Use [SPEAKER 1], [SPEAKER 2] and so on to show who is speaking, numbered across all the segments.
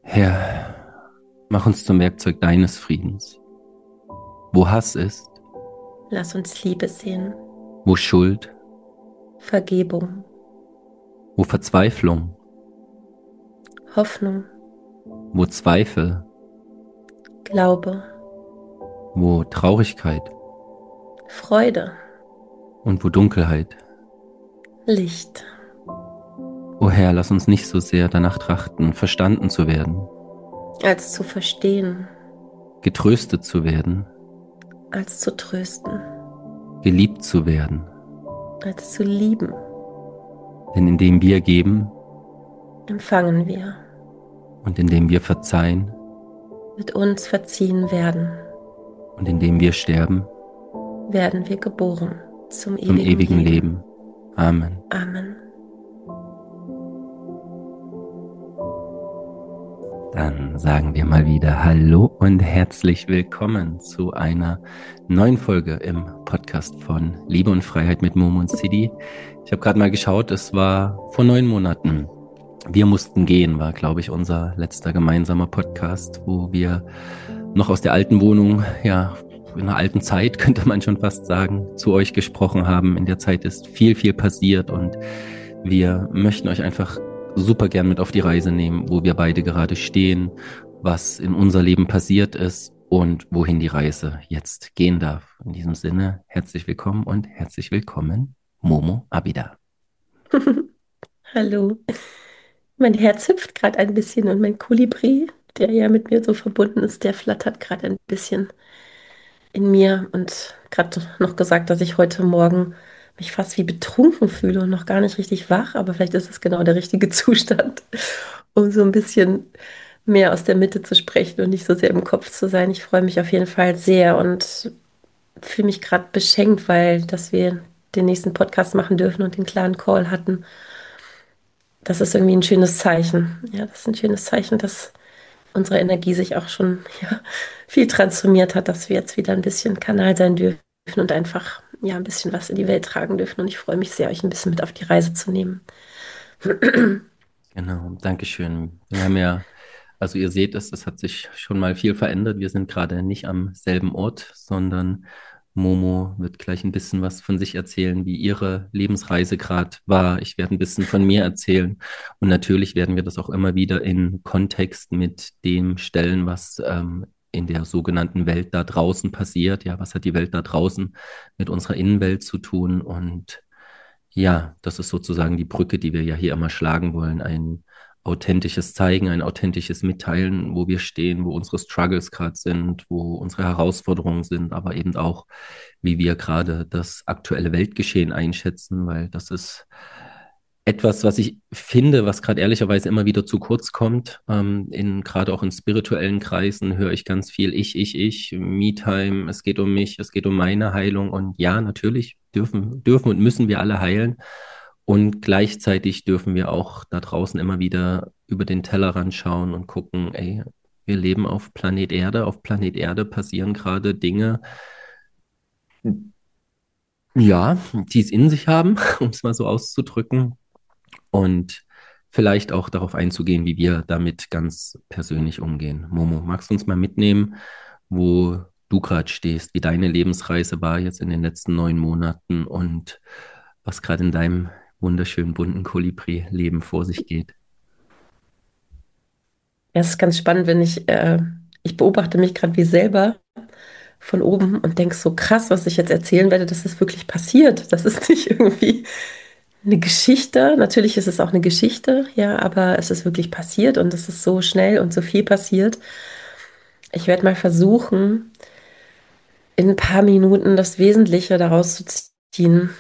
[SPEAKER 1] Herr, mach uns zum Werkzeug deines Friedens. Wo Hass ist,
[SPEAKER 2] Lass uns Liebe sehen,
[SPEAKER 1] wo Schuld,
[SPEAKER 2] Vergebung,
[SPEAKER 1] wo Verzweiflung,
[SPEAKER 2] Hoffnung,
[SPEAKER 1] wo Zweifel,
[SPEAKER 2] Glaube,
[SPEAKER 1] wo Traurigkeit
[SPEAKER 2] Freude,
[SPEAKER 1] und wo Dunkelheit.
[SPEAKER 2] Licht,
[SPEAKER 1] O Herr, lass uns nicht so sehr danach trachten, verstanden zu werden,
[SPEAKER 2] als zu verstehen,
[SPEAKER 1] getröstet zu werden,
[SPEAKER 2] als zu trösten,
[SPEAKER 1] geliebt zu werden.
[SPEAKER 2] als zu lieben,
[SPEAKER 1] Denn indem wir geben
[SPEAKER 2] empfangen wir,
[SPEAKER 1] und indem wir verzeihen
[SPEAKER 2] mit uns verziehen werden,
[SPEAKER 1] und indem wir sterben,
[SPEAKER 2] werden wir geboren zum
[SPEAKER 1] zum
[SPEAKER 2] ewigen
[SPEAKER 1] ewigen
[SPEAKER 2] Leben.
[SPEAKER 1] Leben. Amen.
[SPEAKER 2] Amen.
[SPEAKER 1] Dann sagen wir mal wieder Hallo und herzlich willkommen zu einer neuen Folge im Podcast von Liebe und Freiheit mit Momo und Sidi. Ich habe gerade mal geschaut, es war vor 9 Monaten. Wir mussten gehen, war, glaube ich, unser letzter gemeinsamer Podcast, wo wir noch aus der alten Wohnung, ja, in einer alten Zeit, könnte man schon fast sagen, zu euch gesprochen haben. In der Zeit ist viel, viel passiert und wir möchten euch einfach super gern mit auf die Reise nehmen, wo wir beide gerade stehen, was in unser Leben passiert ist und wohin die Reise jetzt gehen darf. In diesem Sinne, herzlich willkommen und herzlich willkommen, Momo Abida.
[SPEAKER 2] Hallo. Mein Herz hüpft gerade ein bisschen und mein Kolibri, der ja mit mir so verbunden ist, der flattert gerade ein bisschen in mir und gerade noch gesagt, dass ich heute Morgen mich fast wie betrunken fühle und noch gar nicht richtig wach, aber vielleicht ist es genau der richtige Zustand, um so ein bisschen mehr aus der Mitte zu sprechen und nicht so sehr im Kopf zu sein. Ich freue mich auf jeden Fall sehr und fühle mich gerade beschenkt, weil dass wir den nächsten Podcast machen dürfen und den klaren Call hatten. Das ist irgendwie ein schönes Zeichen. Ja, das ist ein schönes Zeichen, dass unsere Energie sich auch schon ja, viel transformiert hat, dass wir jetzt wieder ein bisschen Kanal sein dürfen und einfach ja ein bisschen was in die Welt tragen dürfen. Und ich freue mich sehr, euch ein bisschen mit auf die Reise zu nehmen.
[SPEAKER 1] Genau, Dankeschön. Wir haben ja, also ihr seht es hat sich schon mal viel verändert. Wir sind gerade nicht am selben Ort, sondern Momo wird gleich ein bisschen was von sich erzählen, wie ihre Lebensreise gerade war. Ich werde ein bisschen von mir erzählen. Und natürlich werden wir das auch immer wieder in Kontext mit dem stellen, was in der sogenannten Welt da draußen passiert. Ja, was hat die Welt da draußen mit unserer Innenwelt zu tun? Und ja, das ist sozusagen die Brücke, die wir ja hier immer schlagen wollen. Ein authentisches Zeigen, ein authentisches Mitteilen, wo wir stehen, wo unsere Struggles gerade sind, wo unsere Herausforderungen sind, aber eben auch, wie wir gerade das aktuelle Weltgeschehen einschätzen, weil das ist etwas, was ich finde, was gerade ehrlicherweise immer wieder zu kurz kommt. Gerade auch in spirituellen Kreisen höre ich ganz viel ich, Me-Time, es geht um mich, es geht um meine Heilung. Und ja, natürlich dürfen und müssen wir alle heilen. Und gleichzeitig dürfen wir auch da draußen immer wieder über den Tellerrand schauen und gucken, ey, wir leben auf Planet Erde. Auf Planet Erde passieren gerade Dinge, ja, die es in sich haben, um es mal so auszudrücken. Und vielleicht auch darauf einzugehen, wie wir damit ganz persönlich umgehen. Momo, magst du uns mal mitnehmen, wo du gerade stehst, wie deine Lebensreise war jetzt in den letzten 9 Monaten und was gerade in deinem wunderschönen bunten Kolibri-Leben vor sich geht?
[SPEAKER 2] Ja, es ist ganz spannend, wenn ich beobachte mich gerade wie selber von oben und denke so krass, was ich jetzt erzählen werde, das ist wirklich passiert. Das ist nicht irgendwie eine Geschichte. Natürlich ist es auch eine Geschichte, ja, aber es ist wirklich passiert und es ist so schnell und so viel passiert. Ich werde mal versuchen, in ein paar Minuten das Wesentliche daraus zu ziehen.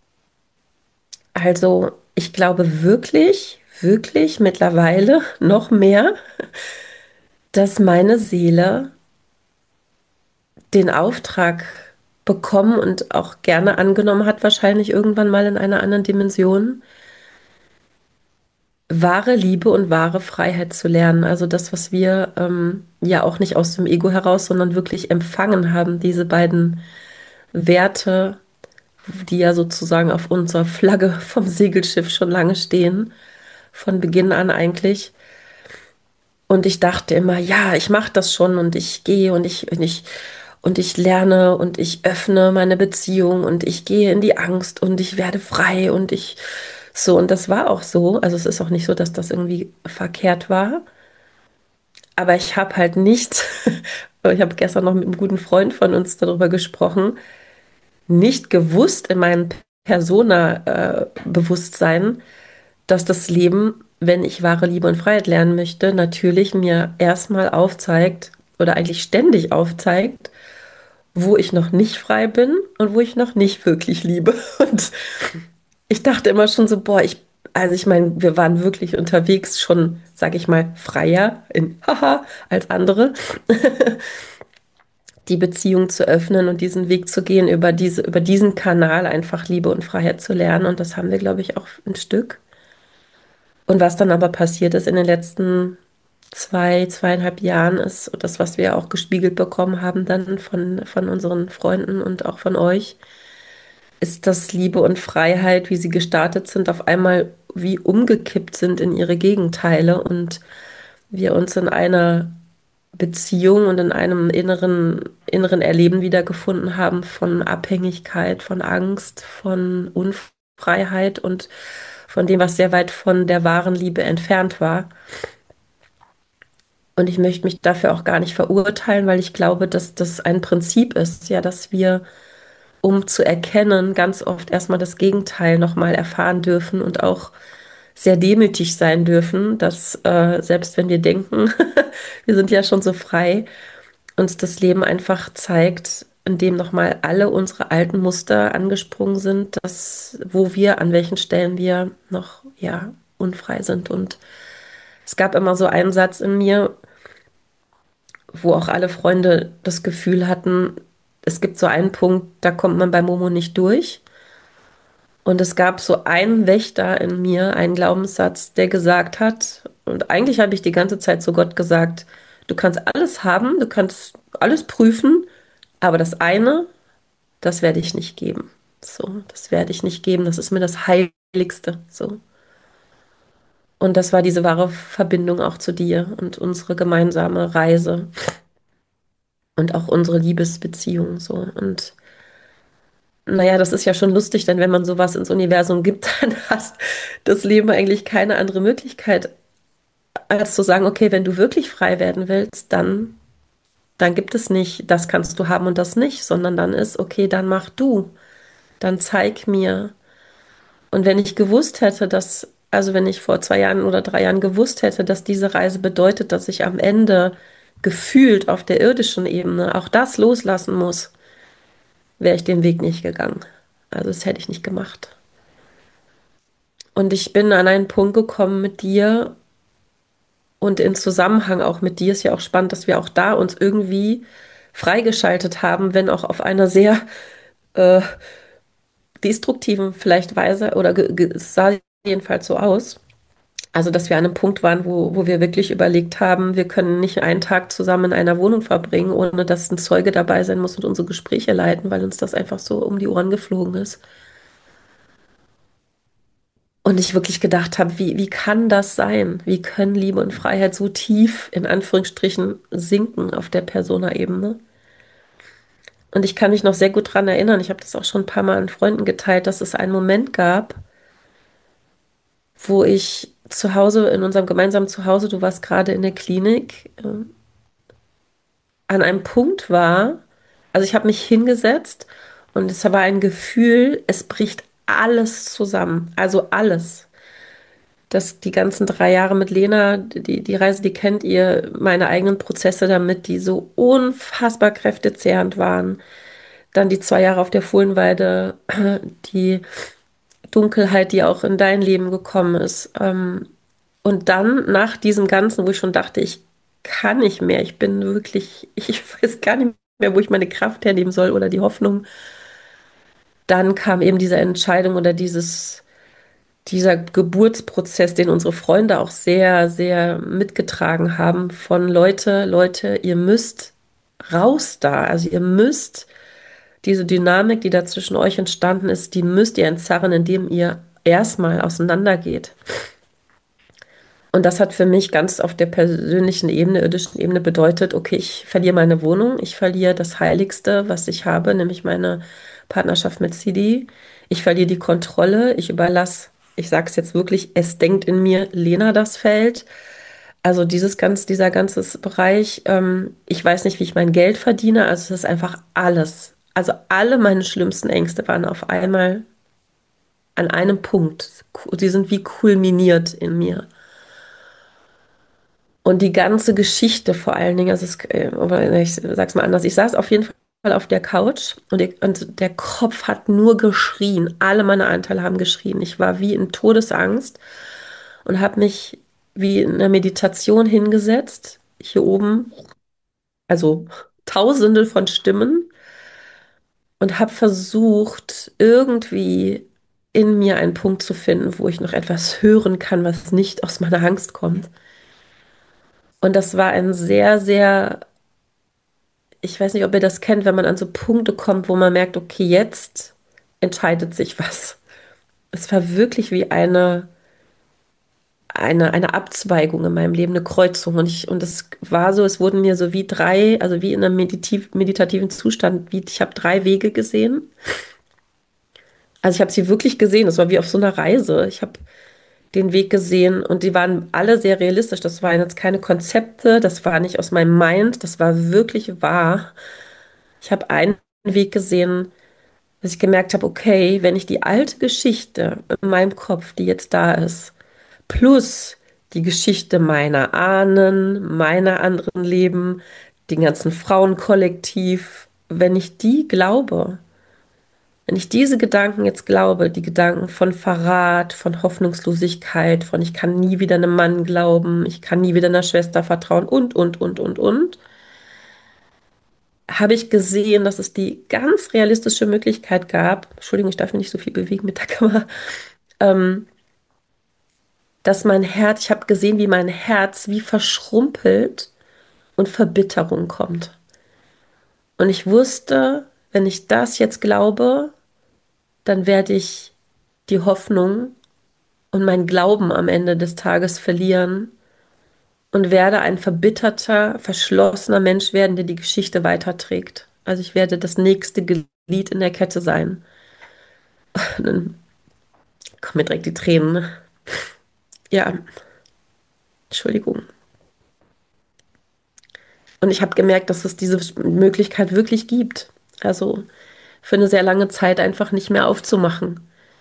[SPEAKER 2] Also, ich glaube wirklich, wirklich mittlerweile noch mehr, dass meine Seele den Auftrag bekommen und auch gerne angenommen hat, wahrscheinlich irgendwann mal in einer anderen Dimension, wahre Liebe und wahre Freiheit zu lernen. Also das, was wir ja auch nicht aus dem Ego heraus, sondern wirklich empfangen haben, diese beiden Werte, die ja sozusagen auf unserer Flagge vom Segelschiff schon lange stehen, von Beginn an eigentlich. Und ich dachte immer, ja, ich mache das schon und ich gehe und ich lerne und ich öffne meine Beziehung und ich gehe in die Angst und ich werde frei und ich so. Und das war auch so. Also es ist auch nicht so, dass das irgendwie verkehrt war. Aber ich habe halt nicht, ich habe gestern noch mit einem guten Freund von uns darüber gesprochen, nicht gewusst in meinem Persona-Bewusstsein, dass das Leben, wenn ich wahre Liebe und Freiheit lernen möchte, natürlich mir erstmal aufzeigt oder eigentlich ständig aufzeigt, wo ich noch nicht frei bin und wo ich noch nicht wirklich liebe. Und ich dachte immer schon so, boah, also ich meine, wir waren wirklich unterwegs schon, sag ich mal, freier in Haha als andere, die Beziehung zu öffnen und diesen Weg zu gehen, über diesen Kanal einfach Liebe und Freiheit zu lernen. Und das haben wir, glaube ich, auch ein Stück. Und was dann aber passiert ist in den letzten 2, 2,5 Jahren ist das, was wir auch gespiegelt bekommen haben, dann von unseren Freunden und auch von euch, ist, dass Liebe und Freiheit, wie sie gestartet sind, auf einmal wie umgekippt sind in ihre Gegenteile und wir uns in einer Beziehung und in einem inneren Erleben wiedergefunden haben von Abhängigkeit, von Angst, von Unfreiheit und von dem, was sehr weit von der wahren Liebe entfernt war. Und ich möchte mich dafür auch gar nicht verurteilen, weil ich glaube, dass das ein Prinzip ist, ja, dass wir, um zu erkennen, ganz oft erstmal das Gegenteil nochmal erfahren dürfen und auch sehr demütig sein dürfen, dass selbst wenn wir denken, wir sind ja schon so frei, uns das Leben einfach zeigt, indem nochmal alle unsere alten Muster angesprungen sind, dass, wo wir, an welchen Stellen wir noch, ja, unfrei sind. Und es gab immer so einen Satz in mir, wo auch alle Freunde das Gefühl hatten, es gibt so einen Punkt, da kommt man bei Momo nicht durch. Und es gab so einen Wächter in mir, einen Glaubenssatz, der gesagt hat, und eigentlich habe ich die ganze Zeit zu Gott gesagt, du kannst alles haben, du kannst alles prüfen, aber das eine, das werde ich nicht geben. So, das werde ich nicht geben, das ist mir das Heiligste. So. Und das war diese wahre Verbindung auch zu dir und unsere gemeinsame Reise und auch unsere Liebesbeziehung. So. Und naja, das ist ja schon lustig, denn wenn man sowas ins Universum gibt, dann hat das Leben eigentlich keine andere Möglichkeit, als zu sagen, okay, wenn du wirklich frei werden willst, dann gibt es nicht, das kannst du haben und das nicht, sondern dann ist, okay, dann mach du, dann zeig mir. Und wenn ich gewusst hätte, dass, also wenn ich vor 2 Jahren oder 3 Jahren gewusst hätte, dass diese Reise bedeutet, dass ich am Ende gefühlt auf der irdischen Ebene auch das loslassen muss, wäre ich den Weg nicht gegangen. Also das hätte ich nicht gemacht. Und ich bin an einen Punkt gekommen mit dir und in Zusammenhang auch mit dir ist ja auch spannend, dass wir auch da uns irgendwie freigeschaltet haben, wenn auch auf einer sehr äh, destruktiven vielleicht Weise oder es sah jedenfalls so aus. Also, dass wir an einem Punkt waren, wo wir wirklich überlegt haben, wir können nicht einen Tag zusammen in einer Wohnung verbringen, ohne dass ein Zeuge dabei sein muss und unsere Gespräche leiten, weil uns das einfach so um die Ohren geflogen ist. Und ich wirklich gedacht habe, wie kann das sein? Wie können Liebe und Freiheit so tief, in Anführungsstrichen, sinken auf der Persona-Ebene? Und ich kann mich noch sehr gut daran erinnern, ich habe das auch schon ein paar Mal an Freunden geteilt, dass es einen Moment gab, wo ich zu Hause, in unserem gemeinsamen Zuhause, du warst gerade in der Klinik, an einem Punkt war, also ich habe mich hingesetzt und es war ein Gefühl, es bricht alles zusammen, also alles. Die ganzen 3 Jahre mit Lena, die Reise, die kennt ihr, meine eigenen Prozesse damit, die so unfassbar kräftezehrend waren. Dann die 2 Jahre auf der Fohlenweide, die Dunkelheit, die auch in dein Leben gekommen ist. Und dann nach diesem Ganzen, wo ich schon dachte, ich kann nicht mehr, ich bin wirklich, ich weiß gar nicht mehr, wo ich meine Kraft hernehmen soll oder die Hoffnung, dann kam eben diese Entscheidung oder dieser Geburtsprozess, den unsere Freunde auch sehr, sehr mitgetragen haben, von Leute, ihr müsst raus da. Also ihr müsst diese Dynamik, die da zwischen euch entstanden ist, die müsst ihr entzerren, indem ihr erstmal auseinandergeht. Und das hat für mich ganz auf der persönlichen Ebene, irdischen Ebene bedeutet, okay, ich verliere meine Wohnung, ich verliere das Heiligste, was ich habe, nämlich meine Partnerschaft mit Sidi. Ich verliere die Kontrolle, ich überlasse, ich sage es jetzt wirklich, es denkt in mir Lena das Feld. Also dieser ganze Bereich, ich weiß nicht, wie ich mein Geld verdiene, also es ist einfach alles. Also alle meine schlimmsten Ängste waren auf einmal an einem Punkt. Sie sind wie kulminiert in mir. Und die ganze Geschichte vor allen Dingen, also aber ich sag's mal anders, ich saß auf jeden Fall auf der Couch und der Kopf hat nur geschrien. Alle meine Anteile haben geschrien. Ich war wie in Todesangst und habe mich wie in einer Meditation hingesetzt. Hier oben, also Tausende von Stimmen und habe versucht, irgendwie in mir einen Punkt zu finden, wo ich noch etwas hören kann, was nicht aus meiner Angst kommt. Und das war ein sehr, sehr, ich weiß nicht, ob ihr das kennt, wenn man an so Punkte kommt, wo man merkt, okay, jetzt entscheidet sich was. Es war wirklich wie eine Abzweigung in meinem Leben, eine Kreuzung. Und es war so, es wurden mir so wie drei, also wie in einem meditativen Zustand, wie ich habe drei Wege gesehen. Also ich habe sie wirklich gesehen. Es war wie auf so einer Reise. Ich habe den Weg gesehen und die waren alle sehr realistisch. Das waren jetzt keine Konzepte, das war nicht aus meinem Mind, das war wirklich wahr. Ich habe einen Weg gesehen, dass ich gemerkt habe, okay, wenn ich die alte Geschichte in meinem Kopf, die jetzt da ist, plus die Geschichte meiner Ahnen, meiner anderen Leben, den ganzen Frauenkollektiv, wenn ich die glaube, wenn ich diese Gedanken jetzt glaube, die Gedanken von Verrat, von Hoffnungslosigkeit, von ich kann nie wieder einem Mann glauben, ich kann nie wieder einer Schwester vertrauen und, habe ich gesehen, dass es die ganz realistische Möglichkeit gab, Entschuldigung, ich darf mich nicht so viel bewegen mit der Kamera, ähm, dass mein Herz, ich habe gesehen, wie mein Herz wie verschrumpelt und Verbitterung kommt. Und ich wusste, wenn ich das jetzt glaube, dann werde ich die Hoffnung und mein Glauben am Ende des Tages verlieren und werde ein verbitterter, verschlossener Mensch werden, der die Geschichte weiterträgt. Also ich werde das nächste Glied in der Kette sein. Und dann kommen mir direkt die Tränen. Ja, Entschuldigung. Und ich habe gemerkt, dass es diese Möglichkeit wirklich gibt. Also für eine sehr lange Zeit einfach nicht mehr aufzumachen.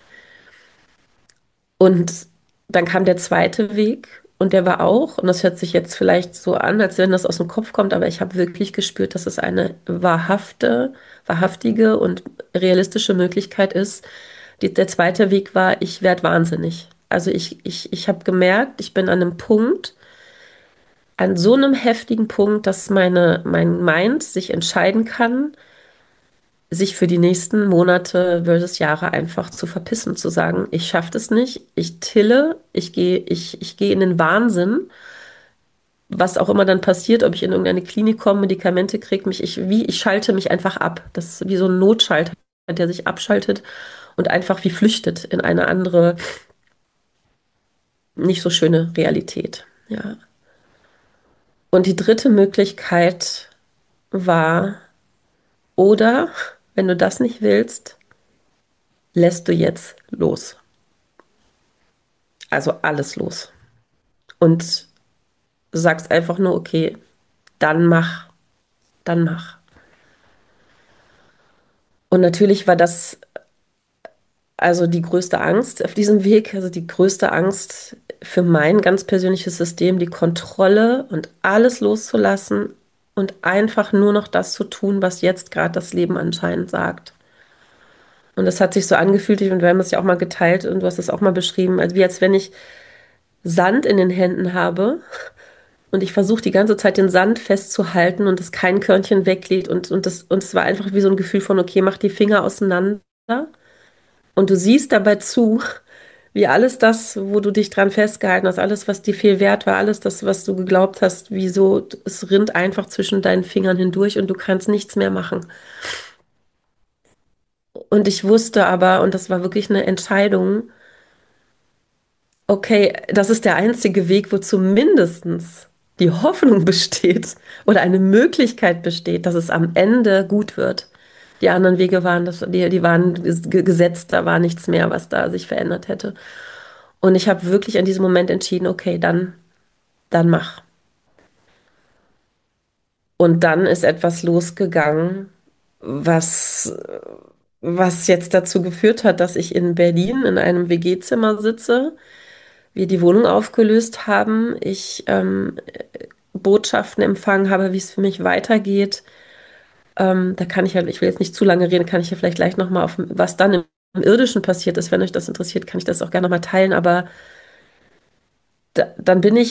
[SPEAKER 2] Und dann kam der zweite Weg und der war auch, und das hört sich jetzt vielleicht so an, als wenn das aus dem Kopf kommt, aber ich habe wirklich gespürt, dass es eine wahrhaftige und realistische Möglichkeit ist. Der zweite Weg war, ich werde wahnsinnig. Also ich habe gemerkt, ich bin an einem Punkt, an so einem heftigen Punkt, dass mein Mind sich entscheiden kann, sich für die nächsten Monate versus Jahre einfach zu verpissen, zu sagen, ich schaffe das nicht, ich tille, ich gehe in den Wahnsinn, was auch immer dann passiert, ob ich in irgendeine Klinik komme, Medikamente kriege, ich schalte mich einfach ab. Das ist wie so ein Notschalter, der sich abschaltet und einfach wie flüchtet in eine andere, nicht so schöne Realität. Ja. Und die dritte Möglichkeit war, oder wenn du das nicht willst, lässt du jetzt los. Also alles los. Und sagst einfach nur, okay, dann mach, dann mach. Und natürlich war das also die größte Angst auf diesem Weg, also die größte Angst für mein ganz persönliches System, die Kontrolle und alles loszulassen und einfach nur noch das zu tun, was jetzt gerade das Leben anscheinend sagt. Und das hat sich so angefühlt, und wir haben es ja auch mal geteilt und du hast es auch mal beschrieben, als wie als wenn ich Sand in den Händen habe. Und ich versuche die ganze Zeit den Sand festzuhalten und dass kein Körnchen weggeht. Und es war einfach wie so ein Gefühl von, okay, mach die Finger auseinander. Und du siehst dabei zu, wie alles das, wo du dich dran festgehalten hast, alles, was dir viel wert war, alles das, was du geglaubt hast, wieso, es rinnt einfach zwischen deinen Fingern hindurch und du kannst nichts mehr machen. Und ich wusste aber, und das war wirklich eine Entscheidung, okay, das ist der einzige Weg, wo zumindestens die Hoffnung besteht oder eine Möglichkeit besteht, dass es am Ende gut wird. Die anderen Wege waren die waren gesetzt, da war nichts mehr, was da sich verändert hätte. Und ich habe wirklich an diesem Moment entschieden, okay, dann mach. Und dann ist etwas losgegangen, was, was jetzt dazu geführt hat, dass ich in Berlin in einem WG-Zimmer sitze, wir die Wohnung aufgelöst haben, ich Botschaften empfangen habe, wie es für mich weitergeht. Da kann ich ja, ich will jetzt nicht zu lange reden, kann ich ja vielleicht gleich nochmal auf, was dann im Irdischen passiert ist. Wenn euch das interessiert, kann ich das auch gerne nochmal teilen. Aber dann bin ich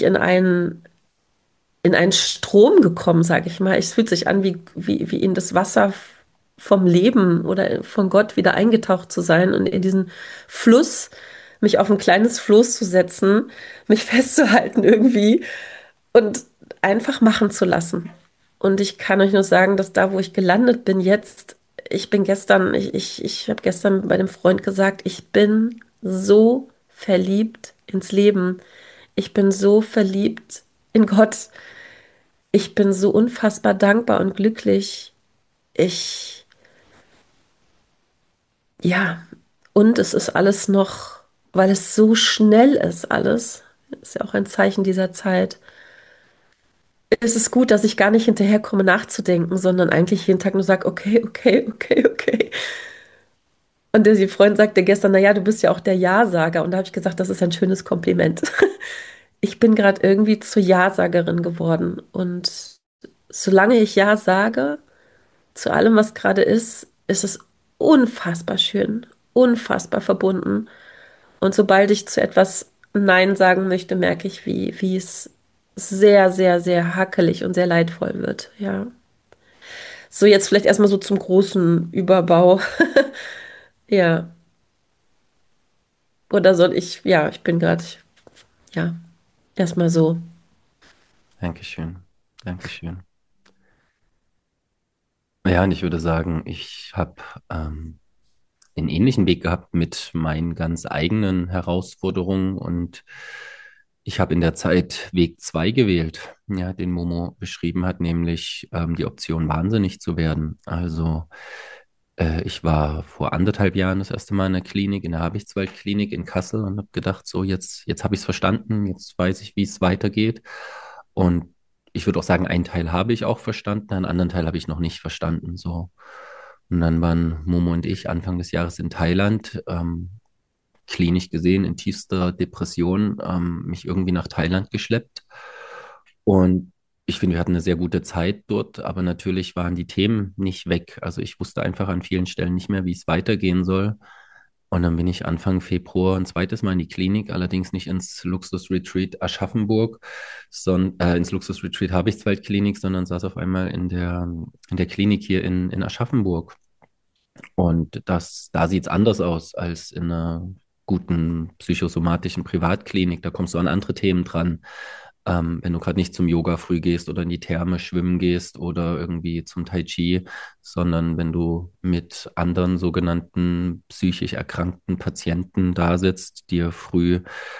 [SPEAKER 2] in einen Strom gekommen, sage ich mal. Es fühlt sich an, wie in das Wasser vom Leben oder von Gott wieder eingetaucht zu sein und in diesen Fluss, mich auf ein kleines Floß zu setzen, mich festzuhalten irgendwie und einfach machen zu lassen. Und ich kann euch nur sagen, dass da, wo ich gelandet bin jetzt, ich habe gestern bei dem Freund gesagt, ich bin so verliebt ins Leben. Ich bin so verliebt in Gott. Ich bin so unfassbar dankbar und glücklich. Ich, ja, und es ist alles noch, weil es so schnell ist, alles, ist ja auch ein Zeichen dieser Zeit. Es ist gut, dass ich gar nicht hinterherkomme, nachzudenken, sondern eigentlich jeden Tag nur sage, okay, okay, okay, okay. Und der Freund sagte gestern, naja, du bist ja auch der Ja-Sager. Und da habe ich gesagt, das ist ein schönes Kompliment. Ich bin gerade irgendwie zur Ja-Sagerin geworden. Und solange ich Ja sage, zu allem, was gerade ist es unfassbar schön, unfassbar verbunden. Und sobald ich zu etwas Nein sagen möchte, merke ich, wie es sehr, sehr, sehr hackelig und sehr leidvoll wird. Ja. So, jetzt vielleicht erstmal so zum großen Überbau. Ja. Oder soll ich, ja, ich bin gerade, ja, erstmal so.
[SPEAKER 1] Dankeschön. Dankeschön. Ja, und ich würde sagen, ich habe einen ähnlichen Weg gehabt mit meinen ganz eigenen Herausforderungen und ich habe in der Zeit Weg 2 gewählt, ja, den Momo beschrieben hat, nämlich die Option, wahnsinnig zu werden. Also ich war vor 1,5 Jahren das erste Mal in der Klinik, in der Habichtswaldklinik in Kassel und habe gedacht, so jetzt habe ich es verstanden, jetzt weiß ich, wie es weitergeht. Und ich würde auch sagen, einen Teil habe ich auch verstanden, einen anderen Teil habe ich noch nicht verstanden. So. Und dann waren Momo und ich Anfang des Jahres in Thailand, klinisch gesehen in tiefster Depression, mich irgendwie nach Thailand geschleppt. Und ich finde, wir hatten eine sehr gute Zeit dort, aber natürlich waren die Themen nicht weg. Also ich wusste einfach an vielen Stellen nicht mehr, wie es weitergehen soll. Und dann bin ich Anfang Februar ein zweites Mal in die Klinik, allerdings nicht ins Luxus-Retreat Aschaffenburg, sondern ins Luxus-Retreat Habichtswaldklinik, sondern saß auf einmal in der Klinik hier in Aschaffenburg. Und da sieht es anders aus als in einer guten psychosomatischen Privatklinik. Da kommst du an andere Themen dran. Wenn du gerade nicht zum Yoga früh gehst oder in die Therme schwimmen gehst oder irgendwie zum Tai Chi, sondern wenn du mit anderen sogenannten psychisch erkrankten Patienten da sitzt, dir früh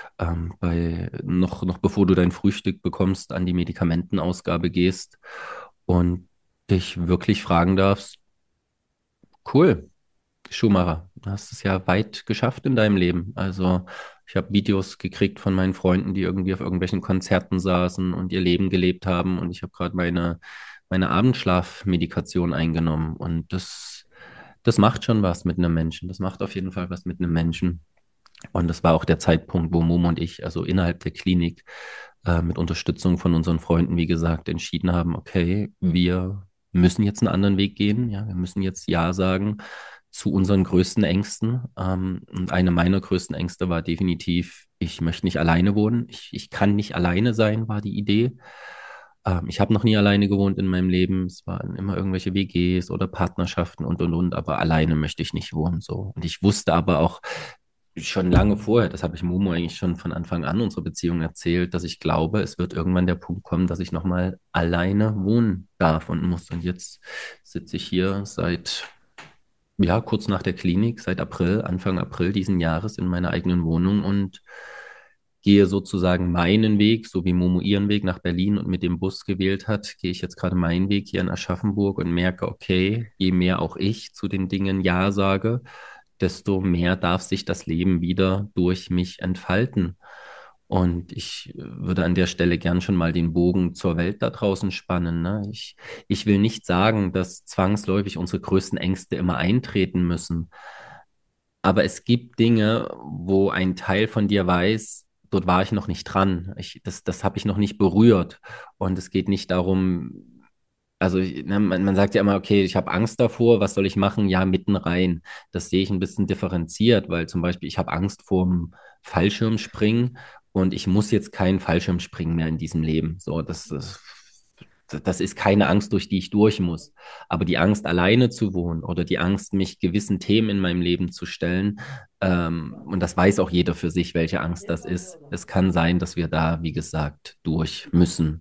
[SPEAKER 1] noch bevor du dein Frühstück bekommst, an die Medikamentenausgabe gehst und dich wirklich fragen darfst, cool, Schumacher, du hast es ja weit geschafft in deinem Leben. Also ich habe Videos gekriegt von meinen Freunden, die irgendwie auf irgendwelchen Konzerten saßen und ihr Leben gelebt haben. Und ich habe gerade meine Abendschlafmedikation eingenommen. Und das macht schon was mit einem Menschen. Das macht auf jeden Fall was mit einem Menschen. Und das war auch der Zeitpunkt, wo Momo und ich, also innerhalb der Klinik, mit Unterstützung von unseren Freunden, wie gesagt, entschieden haben, okay, wir müssen jetzt einen anderen Weg gehen. Ja, wir müssen jetzt Ja sagen zu unseren größten Ängsten. Und eine meiner größten Ängste war definitiv, ich möchte nicht alleine wohnen. Ich kann nicht alleine sein, war die Idee. Ich habe noch nie alleine gewohnt in meinem Leben. Es waren immer irgendwelche WGs oder Partnerschaften und, aber alleine möchte ich nicht wohnen, so. Und ich wusste aber auch schon lange vorher, das habe ich Momo eigentlich schon von Anfang an unserer Beziehung erzählt, dass ich glaube, es wird irgendwann der Punkt kommen, dass ich nochmal alleine wohnen darf und muss. Und jetzt sitze ich hier seit, ja, kurz nach der Klinik, seit April, Anfang April diesen Jahres in meiner eigenen Wohnung und gehe sozusagen meinen Weg, so wie Momo ihren Weg nach Berlin und mit dem Bus gewählt hat, gehe ich jetzt gerade meinen Weg hier in Aschaffenburg und merke, okay, je mehr auch ich zu den Dingen Ja sage, desto mehr darf sich das Leben wieder durch mich entfalten. Und ich würde an der Stelle gern schon mal den Bogen zur Welt da draußen spannen. Ne? Ich will nicht sagen, dass zwangsläufig unsere größten Ängste immer eintreten müssen. Aber es gibt Dinge, wo ein Teil von dir weiß, dort war ich noch nicht dran. Das habe ich noch nicht berührt. Und es geht nicht darum, also ne, man sagt ja immer, okay, ich habe Angst davor, was soll ich machen? Ja, mitten rein. Das sehe ich ein bisschen differenziert, weil zum Beispiel ich habe Angst vorm Fallschirmspringen und ich muss jetzt keinen Fallschirmspringen mehr in diesem Leben. So, das ist keine Angst, durch die ich durch muss. Aber die Angst, alleine zu wohnen oder die Angst, mich gewissen Themen in meinem Leben zu stellen, und das weiß auch jeder für sich, welche Angst das ist. Es kann sein, dass wir da, wie gesagt, durch müssen.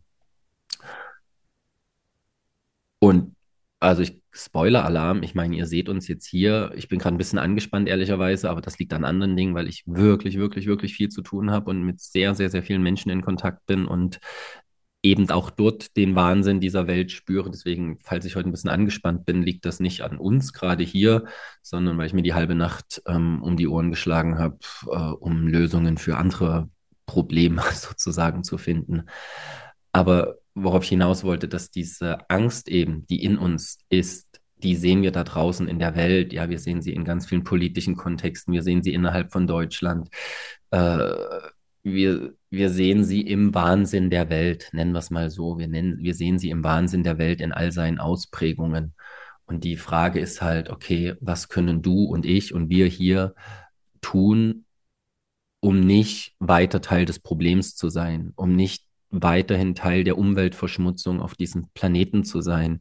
[SPEAKER 1] Und also Spoiler-Alarm, ich meine, ihr seht uns jetzt hier. Ich bin gerade ein bisschen angespannt, ehrlicherweise, aber das liegt an anderen Dingen, weil ich wirklich, wirklich, wirklich viel zu tun habe und mit sehr, sehr, sehr vielen Menschen in Kontakt bin und eben auch dort den Wahnsinn dieser Welt spüre. Deswegen, falls ich heute ein bisschen angespannt bin, liegt das nicht an uns gerade hier, sondern weil ich mir die halbe Nacht um die Ohren geschlagen habe, um Lösungen für andere Probleme sozusagen zu finden. Aber worauf ich hinaus wollte, dass diese Angst eben, die in uns ist, die sehen wir da draußen in der Welt. Ja, wir sehen sie in ganz vielen politischen Kontexten. Wir sehen sie innerhalb von Deutschland. Äh, wir sehen sie im Wahnsinn der Welt, nennen wir es mal so. Wir sehen sie im Wahnsinn der Welt in all seinen Ausprägungen. Und die Frage ist halt, okay, was können du und ich und wir hier tun, um nicht weiter Teil des Problems zu sein, um nicht weiterhin Teil der Umweltverschmutzung auf diesem Planeten zu sein.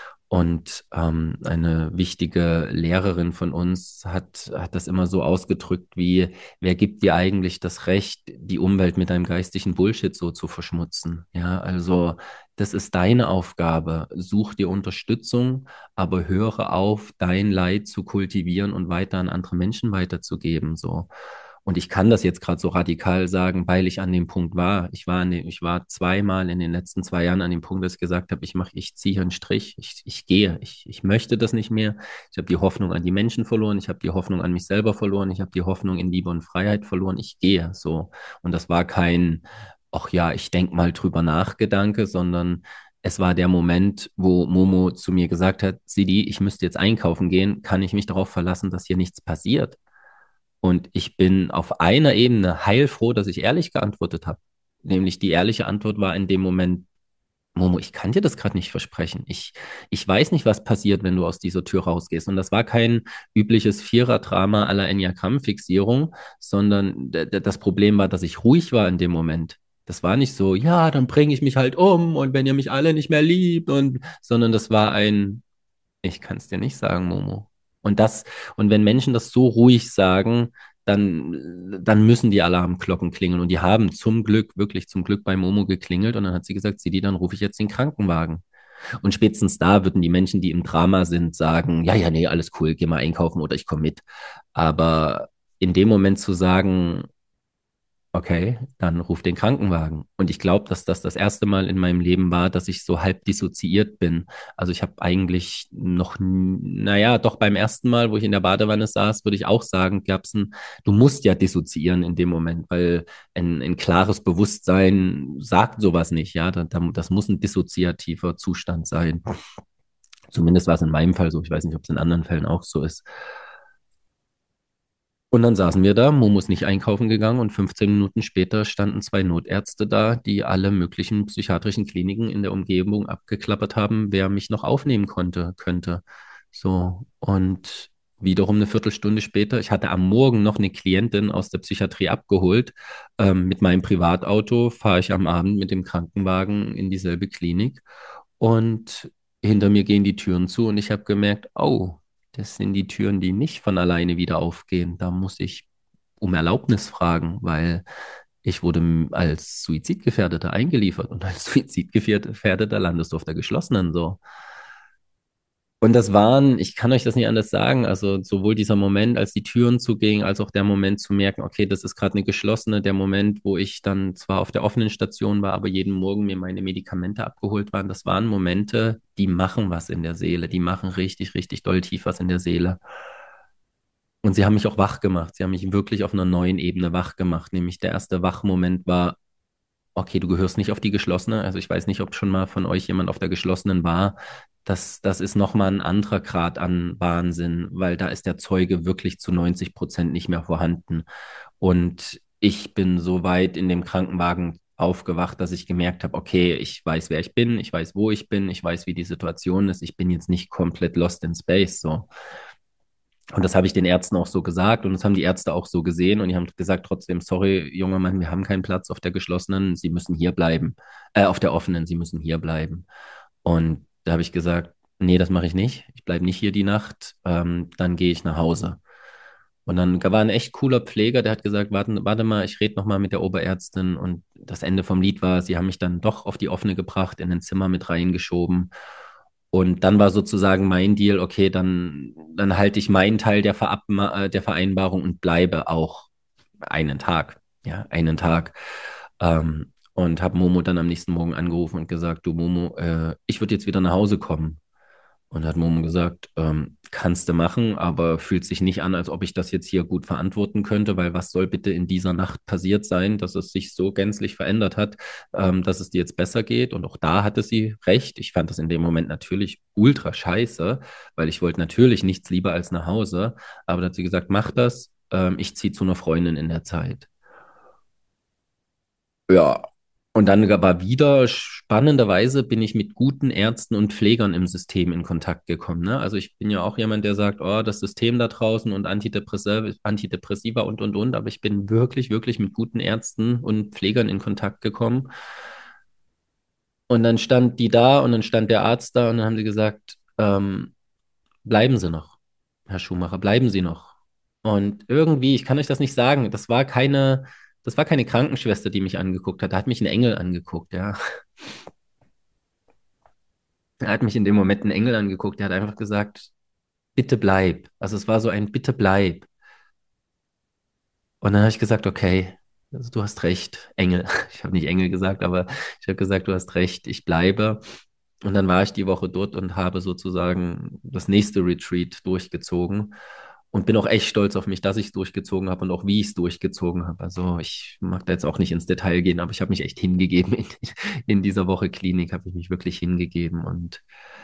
[SPEAKER 1] Und eine wichtige Lehrerin von uns hat das immer so ausgedrückt wie, wer gibt dir eigentlich das Recht, die Umwelt mit deinem geistigen Bullshit so zu verschmutzen? Ja, also das ist deine Aufgabe. Such dir Unterstützung, aber höre auf, dein Leid zu kultivieren und weiter an andere Menschen weiterzugeben. So. Und ich kann das jetzt gerade so radikal sagen, weil ich an dem Punkt war. Ich war zweimal in den letzten 2 Jahren an dem Punkt, dass ich gesagt habe, ich ziehe hier einen Strich, ich gehe, ich möchte das nicht mehr. Ich habe die Hoffnung an die Menschen verloren, ich habe die Hoffnung an mich selber verloren, ich habe die Hoffnung in Liebe und Freiheit verloren. Ich gehe so. Und das war kein, ach ja, ich denke mal drüber nach Gedanke, sondern es war der Moment, wo Momo zu mir gesagt hat, Sidi, ich müsste jetzt einkaufen gehen, kann ich mich darauf verlassen, dass hier nichts passiert? Und ich bin auf einer Ebene heilfroh, dass ich ehrlich geantwortet habe. Nämlich die ehrliche Antwort war in dem Moment, Momo, ich kann dir das gerade nicht versprechen. Ich weiß nicht, was passiert, wenn du aus dieser Tür rausgehst. Und das war kein übliches Vierer-Drama à la Enneagramm-Fixierung, sondern das Problem war, dass ich ruhig war in dem Moment. Das war nicht so, ja, dann bringe ich mich halt um und wenn ihr mich alle nicht mehr liebt sondern das war ein, ich kann es dir nicht sagen, Momo. Und und wenn Menschen das so ruhig sagen, dann müssen die Alarmglocken klingeln. Und die haben zum Glück, wirklich zum Glück bei Momo geklingelt. Und dann hat sie gesagt, Sidi, dann rufe ich jetzt den Krankenwagen. Und spätestens da würden die Menschen, die im Drama sind, sagen, ja, ja, nee, alles cool, geh mal einkaufen oder ich komme mit. Aber in dem Moment zu sagen, okay, dann ruf den Krankenwagen. Und ich glaube, dass das das erste Mal in meinem Leben war, dass ich so halb dissoziiert bin. Also ich habe eigentlich noch, naja, doch beim ersten Mal, wo ich in der Badewanne saß, würde ich auch sagen, du musst ja dissoziieren in dem Moment, weil ein klares Bewusstsein sagt sowas nicht, ja. Das muss ein dissoziativer Zustand sein. Zumindest war es in meinem Fall so. Ich weiß nicht, ob es in anderen Fällen auch so ist. Und dann saßen wir da, Momo ist nicht einkaufen gegangen und 15 Minuten später standen 2 Notärzte da, die alle möglichen psychiatrischen Kliniken in der Umgebung abgeklappert haben, wer mich noch aufnehmen könnte. So, und wiederum eine Viertelstunde später, ich hatte am Morgen noch eine Klientin aus der Psychiatrie abgeholt. Mit meinem Privatauto fahre ich am Abend mit dem Krankenwagen in dieselbe Klinik und hinter mir gehen die Türen zu und ich habe gemerkt, oh, das sind die Türen, die nicht von alleine wieder aufgehen. Da muss ich um Erlaubnis fragen, weil ich wurde als Suizidgefährdeter eingeliefert und als Suizidgefährdeter landest du auf der geschlossenen so. Und das waren, ich kann euch das nicht anders sagen, also sowohl dieser Moment, als die Türen zugingen, als auch der Moment zu merken, okay, das ist gerade eine geschlossene, der Moment, wo ich dann zwar auf der offenen Station war, aber jeden Morgen mir meine Medikamente abgeholt waren, das waren Momente, die machen was in der Seele, die machen richtig, richtig doll tief was in der Seele. Und sie haben mich auch wach gemacht. Sie haben mich wirklich auf einer neuen Ebene wach gemacht. Nämlich der erste Wachmoment war, okay, du gehörst nicht auf die geschlossene. Also ich weiß nicht, ob schon mal von euch jemand auf der geschlossenen war. Das ist nochmal ein anderer Grad an Wahnsinn, weil da ist der Zeuge wirklich zu 90% nicht mehr vorhanden. Und ich bin so weit in dem Krankenwagen aufgewacht, dass ich gemerkt habe, okay, ich weiß, wer ich bin, ich weiß, wo ich bin, ich weiß, wie die Situation ist. Ich bin jetzt nicht komplett lost in space, so. Und das habe ich den Ärzten auch so gesagt und das haben die Ärzte auch so gesehen und die haben gesagt trotzdem, sorry, junger Mann, wir haben keinen Platz auf der geschlossenen, Sie müssen hier bleiben, auf der offenen, Sie müssen hier bleiben. Und da habe ich gesagt, nee, das mache ich nicht. Ich bleibe nicht hier die Nacht, dann gehe ich nach Hause. Und dann war ein echt cooler Pfleger, der hat gesagt, warte mal, ich rede noch mal mit der Oberärztin. Und das Ende vom Lied war, sie haben mich dann doch auf die offene gebracht, in ein Zimmer mit reingeschoben. Und dann war sozusagen mein Deal, okay, dann halte ich meinen Teil der Vereinbarung und bleibe auch einen Tag. Ja, einen Tag. Und habe Momo dann am nächsten Morgen angerufen und gesagt, du Momo, ich würde jetzt wieder nach Hause kommen. Und hat Momo gesagt, kannst du machen, aber fühlt sich nicht an, als ob ich das jetzt hier gut verantworten könnte, weil was soll bitte in dieser Nacht passiert sein, dass es sich so gänzlich verändert hat, dass es dir jetzt besser geht. Und auch da hatte sie recht. Ich fand das in dem Moment natürlich ultra scheiße, weil ich wollte natürlich nichts lieber als nach Hause. Aber da hat sie gesagt, mach das, ich ziehe zu einer Freundin in der Zeit. Ja, und dann aber wieder spannenderweise bin ich mit guten Ärzten und Pflegern im System in Kontakt gekommen. Ne? Also ich bin ja auch jemand, der sagt, oh, das System da draußen und Antidepressiva und. Aber ich bin wirklich, wirklich mit guten Ärzten und Pflegern in Kontakt gekommen. Und dann stand die da und dann stand der Arzt da und dann haben sie gesagt, bleiben Sie noch, Herr Schumacher, bleiben Sie noch. Und irgendwie, ich kann euch das nicht sagen, das war keine Krankenschwester, die mich angeguckt hat. Da hat mich ein Engel angeguckt, ja. Er hat mich in dem Moment ein Engel angeguckt. Der hat einfach gesagt, bitte bleib. Also es war so ein bitte bleib. Und dann habe ich gesagt, okay, also du hast recht, Engel. Ich habe nicht Engel gesagt, aber ich habe gesagt, du hast recht, ich bleibe. Und dann war ich die Woche dort und habe sozusagen das nächste Retreat durchgezogen und bin auch echt stolz auf mich, dass ich es durchgezogen habe und auch wie ich es durchgezogen habe. Also ich mag da jetzt auch nicht ins Detail gehen, aber ich habe mich echt hingegeben in dieser Woche Klinik, habe ich mich wirklich hingegeben und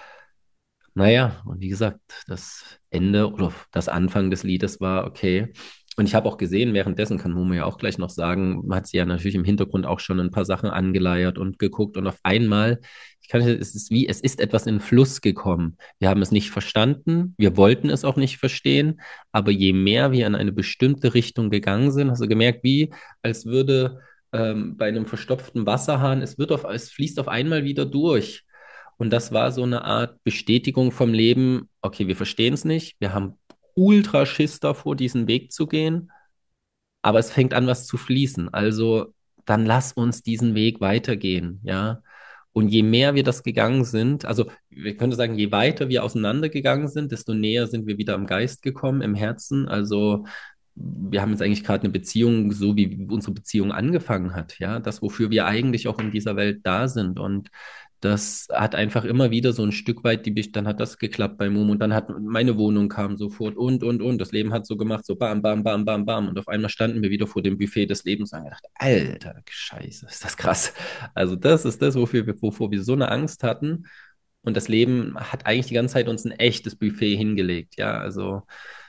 [SPEAKER 1] naja, und wie gesagt, das Ende oder das Anfang des Liedes war okay. Und ich habe auch gesehen, währenddessen kann Momo ja auch gleich noch sagen, hat sie ja natürlich im Hintergrund auch schon ein paar Sachen angeleiert und geguckt. Und auf einmal, es ist etwas in Fluss gekommen. Wir haben es nicht verstanden, wir wollten es auch nicht verstehen, aber je mehr wir in eine bestimmte Richtung gegangen sind, hast du gemerkt, wie als würde bei einem verstopften Wasserhahn, es fließt auf einmal wieder durch. Und das war so eine Art Bestätigung vom Leben, okay, wir verstehen es nicht, wir haben ultra Schiss davor, diesen Weg zu gehen, aber es fängt an, was zu fließen. Also dann lass uns diesen Weg weitergehen, ja. Und je mehr wir das gegangen sind, also wir können sagen, je weiter wir auseinandergegangen sind, desto näher sind wir wieder am Geist gekommen, im Herzen. Also wir haben jetzt eigentlich gerade eine Beziehung, so wie unsere Beziehung angefangen hat, ja, das, wofür wir eigentlich auch in dieser Welt da sind. Und das hat einfach immer wieder so ein Stück weit, dann hat das geklappt bei Momo und dann hat meine Wohnung kam sofort und. Das Leben hat so gemacht, so bam, bam, bam, bam, bam. Und auf einmal standen wir wieder vor dem Buffet des Lebens und haben gedacht, Alter, Scheiße, ist das krass. Also das ist das, wovor wir so eine Angst hatten. Und das Leben hat eigentlich die ganze Zeit uns ein echtes Buffet hingelegt. Ja, also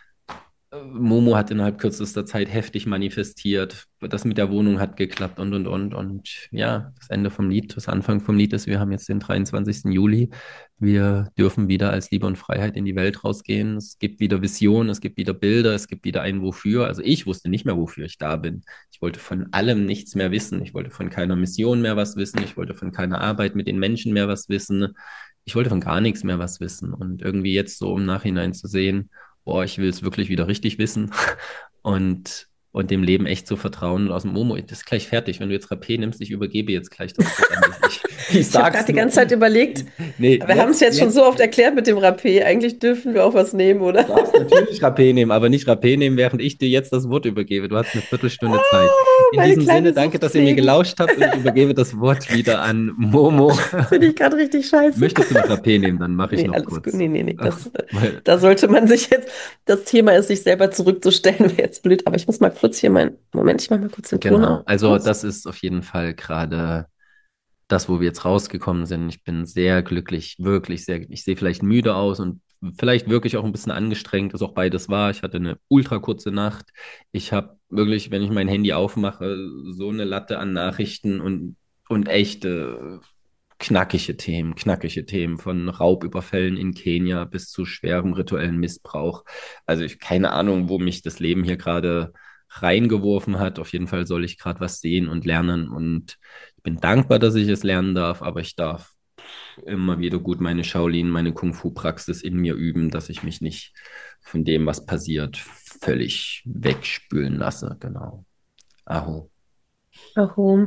[SPEAKER 1] Momo hat innerhalb kürzester Zeit heftig manifestiert. Das mit der Wohnung hat geklappt und. Und ja, das Ende vom Lied, das Anfang vom Lied ist, wir haben jetzt den 23. Juli. Wir dürfen wieder als Liebe und Freiheit in die Welt rausgehen. Es gibt wieder Visionen, es gibt wieder Bilder, es gibt wieder ein Wofür. Also ich wusste nicht mehr, wofür ich da bin. Ich wollte von allem nichts mehr wissen. Ich wollte von keiner Mission mehr was wissen. Ich wollte von keiner Arbeit mit den Menschen mehr was wissen. Ich wollte von gar nichts mehr was wissen. Und irgendwie jetzt so im Nachhinein zu sehen, boah, ich will es wirklich wieder richtig wissen. Und und dem Leben echt zu vertrauen. Und aus dem Momo, das ist gleich fertig. Wenn du jetzt Rapé nimmst, ich übergebe jetzt gleich das Wort an dich. Ich
[SPEAKER 2] Ich habe gerade
[SPEAKER 1] sag's
[SPEAKER 2] die
[SPEAKER 1] nur.
[SPEAKER 2] ganze Zeit überlegt,
[SPEAKER 1] Nee,
[SPEAKER 2] wir haben es jetzt schon
[SPEAKER 1] jetzt
[SPEAKER 2] so oft erklärt mit dem Rapé. Eigentlich dürfen wir auch was nehmen,
[SPEAKER 1] du
[SPEAKER 2] oder?
[SPEAKER 1] darfst natürlich Rapé nehmen, aber nicht Rapé nehmen, während ich dir jetzt das Wort übergebe. Du hast eine Viertelstunde Zeit.
[SPEAKER 2] Oh,
[SPEAKER 1] In
[SPEAKER 2] meine
[SPEAKER 1] diesem Sinne,
[SPEAKER 2] kleine
[SPEAKER 1] danke,
[SPEAKER 2] Sucht
[SPEAKER 1] dass ihr mir
[SPEAKER 2] pflegen.
[SPEAKER 1] gelauscht habt und ich übergebe das Wort wieder an Momo.
[SPEAKER 2] Das finde ich gerade richtig scheiße.
[SPEAKER 1] Möchtest du noch Rapé nehmen? Dann mache ich
[SPEAKER 2] Nee,
[SPEAKER 1] noch
[SPEAKER 2] alles gut.
[SPEAKER 1] kurz.
[SPEAKER 2] Nee, nee, nee.
[SPEAKER 1] Weil,
[SPEAKER 2] Da sollte man sich jetzt, das Thema ist, sich selber zurückzustellen, wäre jetzt blöd. Aber ich muss mal kurz hier Moment, ich mache mal kurz den
[SPEAKER 1] genau,
[SPEAKER 2] Ton
[SPEAKER 1] also
[SPEAKER 2] aus.
[SPEAKER 1] das ist auf jeden Fall gerade das, wo wir jetzt rausgekommen sind. Ich bin sehr glücklich, wirklich sehr. Ich sehe vielleicht müde aus und vielleicht wirklich auch ein bisschen angestrengt, ist auch beides wahr. Ich hatte eine ultra kurze Nacht. Ich habe wirklich, wenn ich mein Handy aufmache, so eine Latte an Nachrichten und echte knackige Themen von Raubüberfällen in Kenia bis zu schwerem rituellen Missbrauch. Also ich keine Ahnung, wo mich das Leben hier gerade reingeworfen hat. Auf jeden Fall soll ich gerade was sehen und lernen und ich bin dankbar, dass ich es lernen darf, aber ich darf immer wieder gut meine Shaolin, meine Kung-Fu-Praxis in mir üben, dass ich mich nicht von dem, was passiert, völlig wegspülen lasse. Genau. Aho.
[SPEAKER 2] Aho.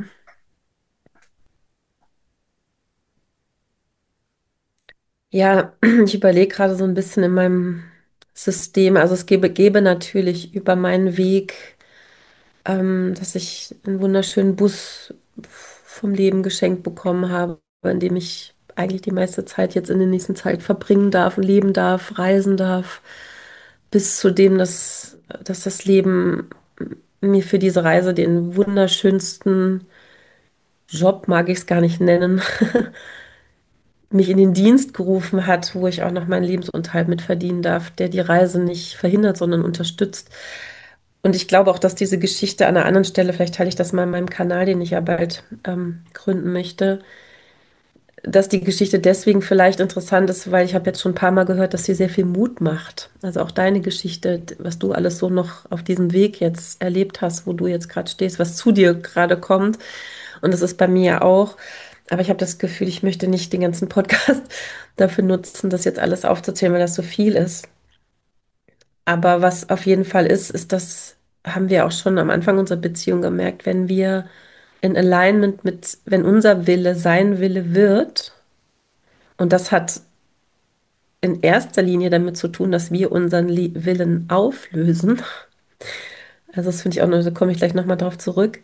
[SPEAKER 2] Ja, ich überlege gerade so ein bisschen in meinem System. Also es gäbe natürlich über meinen Weg, dass ich einen wunderschönen Bus vom Leben geschenkt bekommen habe, in dem ich eigentlich die meiste Zeit jetzt in der nächsten Zeit verbringen darf und leben darf, reisen darf, bis zu dem, dass das Leben mir für diese Reise den wunderschönsten Job, mag ich es gar nicht nennen, mich in den Dienst gerufen hat, wo ich auch noch meinen Lebensunterhalt mit verdienen darf, der die Reise nicht verhindert, sondern unterstützt. Und ich glaube auch, dass diese Geschichte an einer anderen Stelle, vielleicht teile ich das mal in meinem Kanal, den ich ja bald gründen möchte, dass die Geschichte deswegen vielleicht interessant ist, weil ich habe jetzt schon ein paar Mal gehört, dass sie sehr viel Mut macht. Also auch deine Geschichte, was du alles so noch auf diesem Weg jetzt erlebt hast, wo du jetzt gerade stehst, was zu dir gerade kommt. Und das ist bei mir ja auch. Aber ich habe das Gefühl, ich möchte nicht den ganzen Podcast dafür nutzen, das jetzt alles aufzuzählen, weil das so viel ist. Aber was auf jeden Fall ist, ist, das haben wir auch schon am Anfang unserer Beziehung gemerkt, wenn wir in Alignment mit, wenn unser Wille sein Wille wird, und das hat in erster Linie damit zu tun, dass wir unseren Willen auflösen. Also das finde ich auch noch, da komme ich gleich nochmal drauf zurück.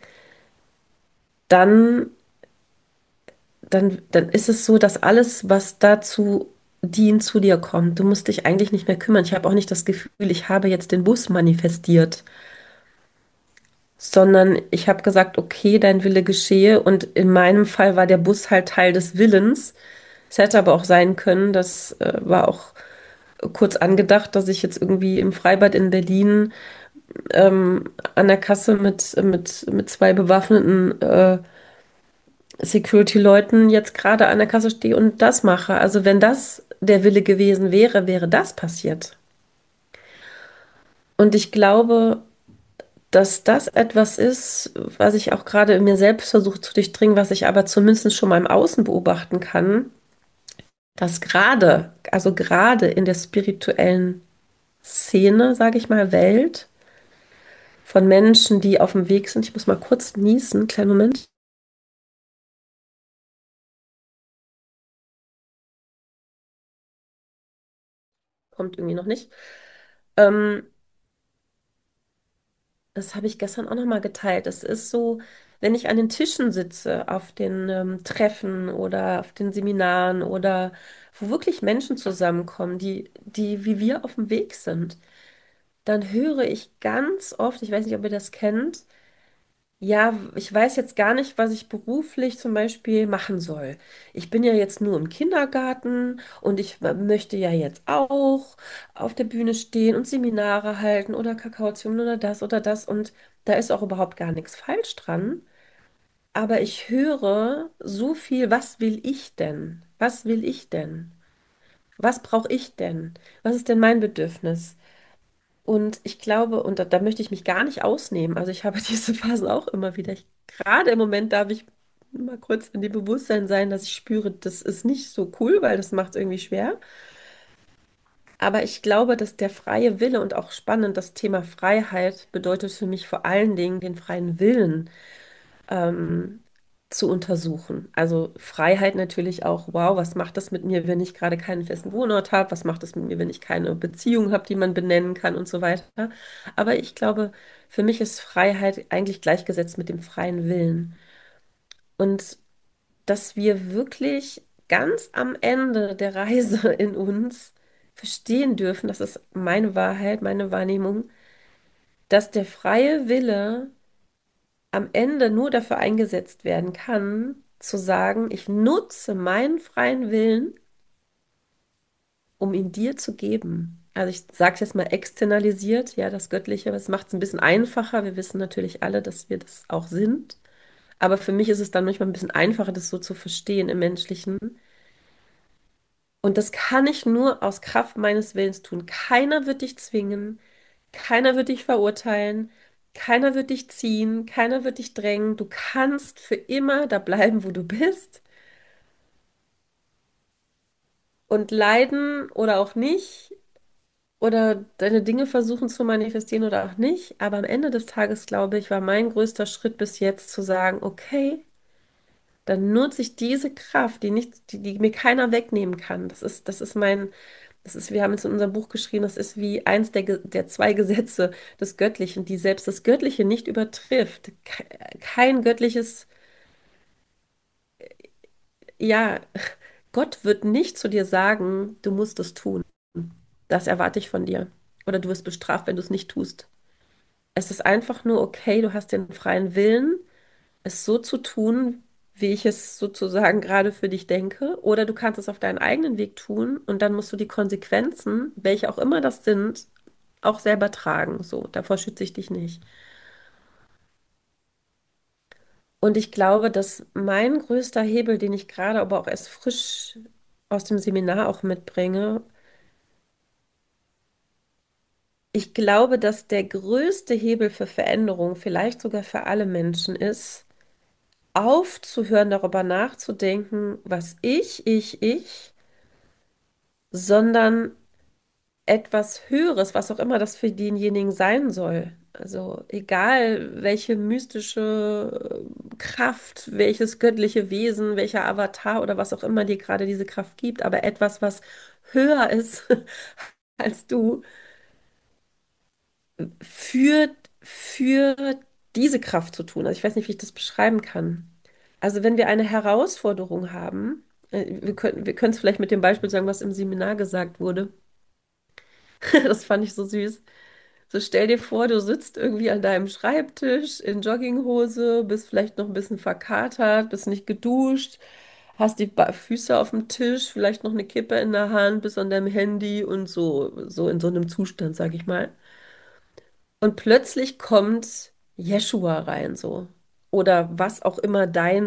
[SPEAKER 2] Dann, dann ist es so, dass alles, was dazu dient, zu dir kommt. Du musst dich eigentlich nicht mehr kümmern. Ich habe auch nicht das Gefühl, ich habe jetzt den Bus manifestiert, sondern ich habe gesagt, okay, dein Wille geschehe. Und in meinem Fall war der Bus halt Teil des Willens. Es hätte aber auch sein können, das war auch kurz angedacht, dass ich jetzt irgendwie im Freibad in Berlin an der Kasse mit zwei bewaffneten Security-Leuten jetzt gerade an der Kasse stehe und das mache. Also wenn das der Wille gewesen wäre, wäre das passiert. Und ich glaube, dass das etwas ist, was ich auch gerade in mir selbst versuche zu durchdringen, was ich aber zumindest schon mal im Außen beobachten kann, dass gerade, also gerade in der spirituellen Szene, sage ich mal, Welt, von Menschen, die auf dem Weg sind. Ich muss mal kurz niesen, kleinen Moment. Kommt irgendwie noch nicht. Ähm, Das habe ich gestern auch noch mal geteilt. Es ist so, wenn ich an den Tischen sitze, auf den Treffen oder auf den Seminaren oder wo wirklich Menschen zusammenkommen, die wie wir auf dem Weg sind, dann höre ich ganz oft, ich weiß nicht, ob ihr das kennt, ja, ich weiß jetzt gar nicht, was ich beruflich zum Beispiel machen soll. Ich bin ja jetzt nur im Kindergarten und ich möchte ja jetzt auch auf der Bühne stehen und Seminare halten oder Kakaozeremonien oder das oder das. Und da ist auch überhaupt gar nichts falsch dran. Aber ich höre so viel, was will ich denn? Was will ich denn? Was brauche ich denn? Was ist denn mein Bedürfnis? Und ich glaube, und da möchte ich mich gar nicht ausnehmen. Also ich habe diese Phasen auch immer wieder. Gerade im Moment darf ich mal kurz in dem Bewusstsein sein, dass ich spüre, das ist nicht so cool, weil das macht es irgendwie schwer. Aber ich glaube, dass der freie Wille und auch spannend, das Thema Freiheit bedeutet für mich vor allen Dingen den freien Willen ähm, zu untersuchen. Also Freiheit natürlich auch, wow, was macht das mit mir, wenn ich gerade keinen festen Wohnort habe? Was macht das mit mir, wenn ich keine Beziehung habe, die man benennen kann und so weiter? Aber ich glaube, für mich ist Freiheit eigentlich gleichgesetzt mit dem freien Willen. Und dass wir wirklich ganz am Ende der Reise in uns verstehen dürfen, das ist meine Wahrheit, meine Wahrnehmung, dass der freie Wille am Ende nur dafür eingesetzt werden kann, zu sagen, ich nutze meinen freien Willen, um ihn dir zu geben. Also ich sage es jetzt mal externalisiert, ja, das Göttliche, aber es macht es ein bisschen einfacher. Wir wissen natürlich alle, dass wir das auch sind. Aber für mich ist es dann manchmal ein bisschen einfacher, das so zu verstehen im Menschlichen. Und das kann ich nur aus Kraft meines Willens tun. Keiner wird dich zwingen, keiner wird dich verurteilen, keiner wird dich ziehen, keiner wird dich drängen. Du kannst für immer da bleiben, wo du bist und leiden oder auch nicht oder deine Dinge versuchen zu manifestieren oder auch nicht. Aber am Ende des Tages, glaube ich, war mein größter Schritt bis jetzt zu sagen, okay, dann nutze ich diese Kraft, die mir keiner wegnehmen kann. Das ist wir haben es in unserem Buch geschrieben, das ist wie eins der zwei Gesetze des Göttlichen, die selbst das Göttliche nicht übertrifft. Kein göttliches, ja, Gott wird nicht zu dir sagen, du musst es tun. Das erwarte ich von dir. Oder du wirst bestraft, wenn du es nicht tust. Es ist einfach nur okay, du hast den freien Willen, es so zu tun, wie ich es sozusagen gerade für dich denke, oder du kannst es auf deinen eigenen Weg tun und dann musst du die Konsequenzen, welche auch immer das sind, auch selber tragen. So, davor schütze ich dich nicht. Und ich glaube, dass mein größter Hebel, den ich gerade aber auch erst frisch aus dem Seminar auch mitbringe, ich glaube, dass der größte Hebel für Veränderung, vielleicht sogar für alle Menschen, ist, aufzuhören, darüber nachzudenken, was ich, sondern etwas Höheres, was auch immer das für denjenigen sein soll. Also egal, welche mystische Kraft, welches göttliche Wesen, welcher Avatar oder was auch immer dir gerade diese Kraft gibt, aber etwas, was höher ist als du, für, für diese Kraft zu tun. Also ich weiß nicht, wie ich das beschreiben kann. Also wenn wir eine Herausforderung haben, wir können es vielleicht mit dem Beispiel sagen, was im Seminar gesagt wurde. Das fand ich so süß. So stell dir vor, du sitzt irgendwie an deinem Schreibtisch in Jogginghose, bist vielleicht noch ein bisschen verkatert, bist nicht geduscht, hast die Füße auf dem Tisch, vielleicht noch eine Kippe in der Hand, bist an deinem Handy und so in so einem Zustand, sag ich mal. Und plötzlich kommt Jeschua rein, so. Oder was auch immer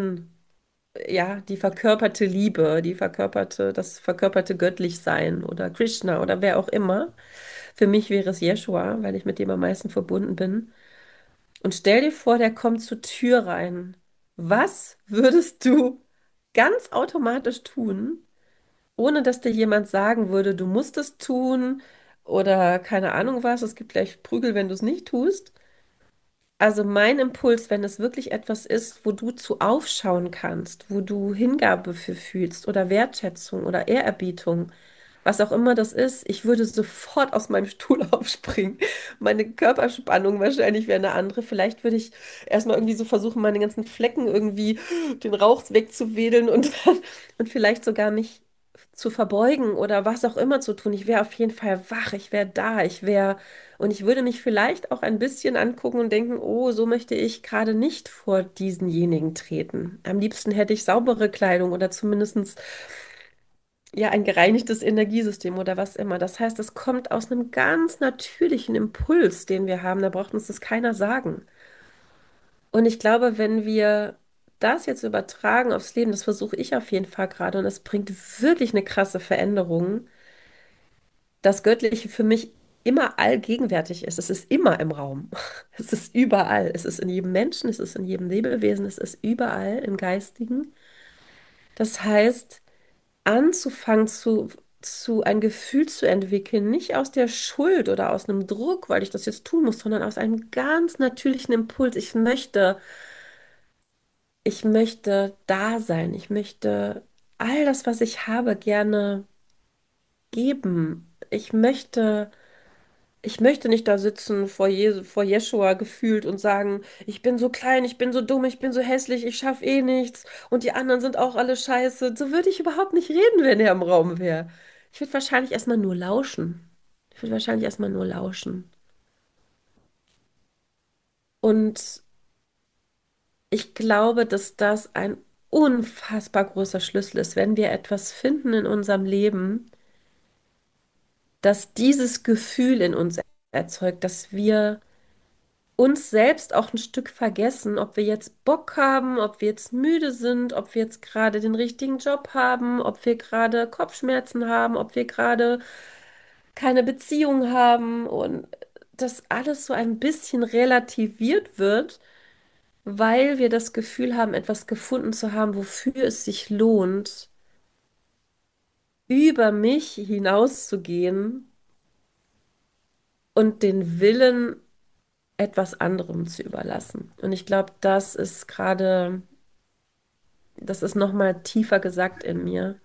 [SPEAKER 2] ja, die verkörperte Liebe, das verkörperte Göttlichsein oder Krishna oder wer auch immer. Für mich wäre es Jeschua, weil ich mit dem am meisten verbunden bin. Und stell dir vor, der kommt zur Tür rein. Was würdest du ganz automatisch tun, ohne dass dir jemand sagen würde, du musst es tun oder keine Ahnung was, es gibt gleich Prügel, wenn du es nicht tust? Also mein Impuls, wenn es wirklich etwas ist, wo du zu aufschauen kannst, wo du Hingabe für fühlst oder Wertschätzung oder Ehrerbietung, was auch immer das ist, ich würde sofort aus meinem Stuhl aufspringen. Meine Körperspannung wahrscheinlich wäre eine andere. Vielleicht würde ich erstmal irgendwie so versuchen, meine ganzen Flecken irgendwie den Rauch wegzuwedeln und vielleicht sogar mich zu verbeugen oder was auch immer zu tun. Ich wäre auf jeden Fall wach, ich wäre da, und ich würde mich vielleicht auch ein bisschen angucken und denken, oh, so möchte ich gerade nicht vor diesenjenigen treten. Am liebsten hätte ich saubere Kleidung oder zumindest ja, ein gereinigtes Energiesystem oder was immer. Das heißt, es kommt aus einem ganz natürlichen Impuls, den wir haben. Da braucht uns das keiner sagen. Und ich glaube, wenn wir das jetzt übertragen aufs Leben, das versuche ich auf jeden Fall gerade, und es bringt wirklich eine krasse Veränderung, das Göttliche für mich immer allgegenwärtig ist. Es ist immer im Raum. Es ist überall. Es ist in jedem Menschen, es ist in jedem Lebewesen, es ist überall im Geistigen. Das heißt, anzufangen ein Gefühl zu entwickeln, nicht aus der Schuld oder aus einem Druck, weil ich das jetzt tun muss, sondern aus einem ganz natürlichen Impuls. Ich möchte da sein. Ich möchte all das, was ich habe, gerne geben. Ich möchte nicht da sitzen vor Jeschua gefühlt und sagen, ich bin so klein, ich bin so dumm, ich bin so hässlich, ich schaffe eh nichts und die anderen sind auch alle scheiße. So würde ich überhaupt nicht reden, wenn er im Raum wäre. Ich würde wahrscheinlich erstmal nur lauschen. Ich würde wahrscheinlich erstmal nur lauschen. Und ich glaube, dass das ein unfassbar großer Schlüssel ist, wenn wir etwas finden in unserem Leben, das dieses Gefühl in uns erzeugt, dass wir uns selbst auch ein Stück vergessen, ob wir jetzt Bock haben, ob wir jetzt müde sind, ob wir jetzt gerade den richtigen Job haben, ob wir gerade Kopfschmerzen haben, ob wir gerade keine Beziehung haben und das alles so ein bisschen relativiert wird, weil wir das Gefühl haben, etwas gefunden zu haben, wofür es sich lohnt, über mich hinauszugehen und den Willen etwas anderem zu überlassen. Und ich glaube, das ist nochmal tiefer gesagt in mir.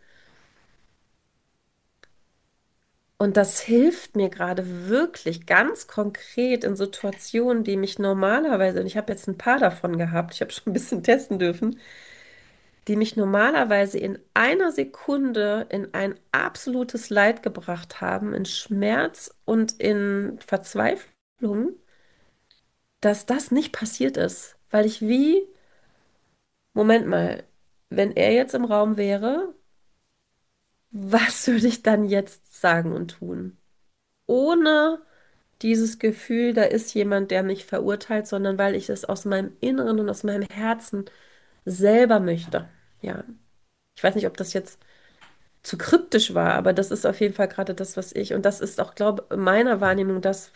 [SPEAKER 2] Und das hilft mir gerade wirklich ganz konkret in Situationen, die mich normalerweise, und ich habe jetzt ein paar davon gehabt, ich habe schon ein bisschen testen dürfen, die mich normalerweise in einer Sekunde in ein absolutes Leid gebracht haben, in Schmerz und in Verzweiflung, dass das nicht passiert ist, weil ich wie, Moment mal, wenn er jetzt im Raum wäre, was würde ich dann jetzt sagen und tun? Ohne dieses Gefühl, da ist jemand, der mich verurteilt, sondern weil ich es aus meinem Inneren und aus meinem Herzen selber möchte. Ja, ich weiß nicht, ob das jetzt zu kryptisch war, aber das ist auf jeden Fall gerade das, und das ist auch, glaube ich, in meiner Wahrnehmung das,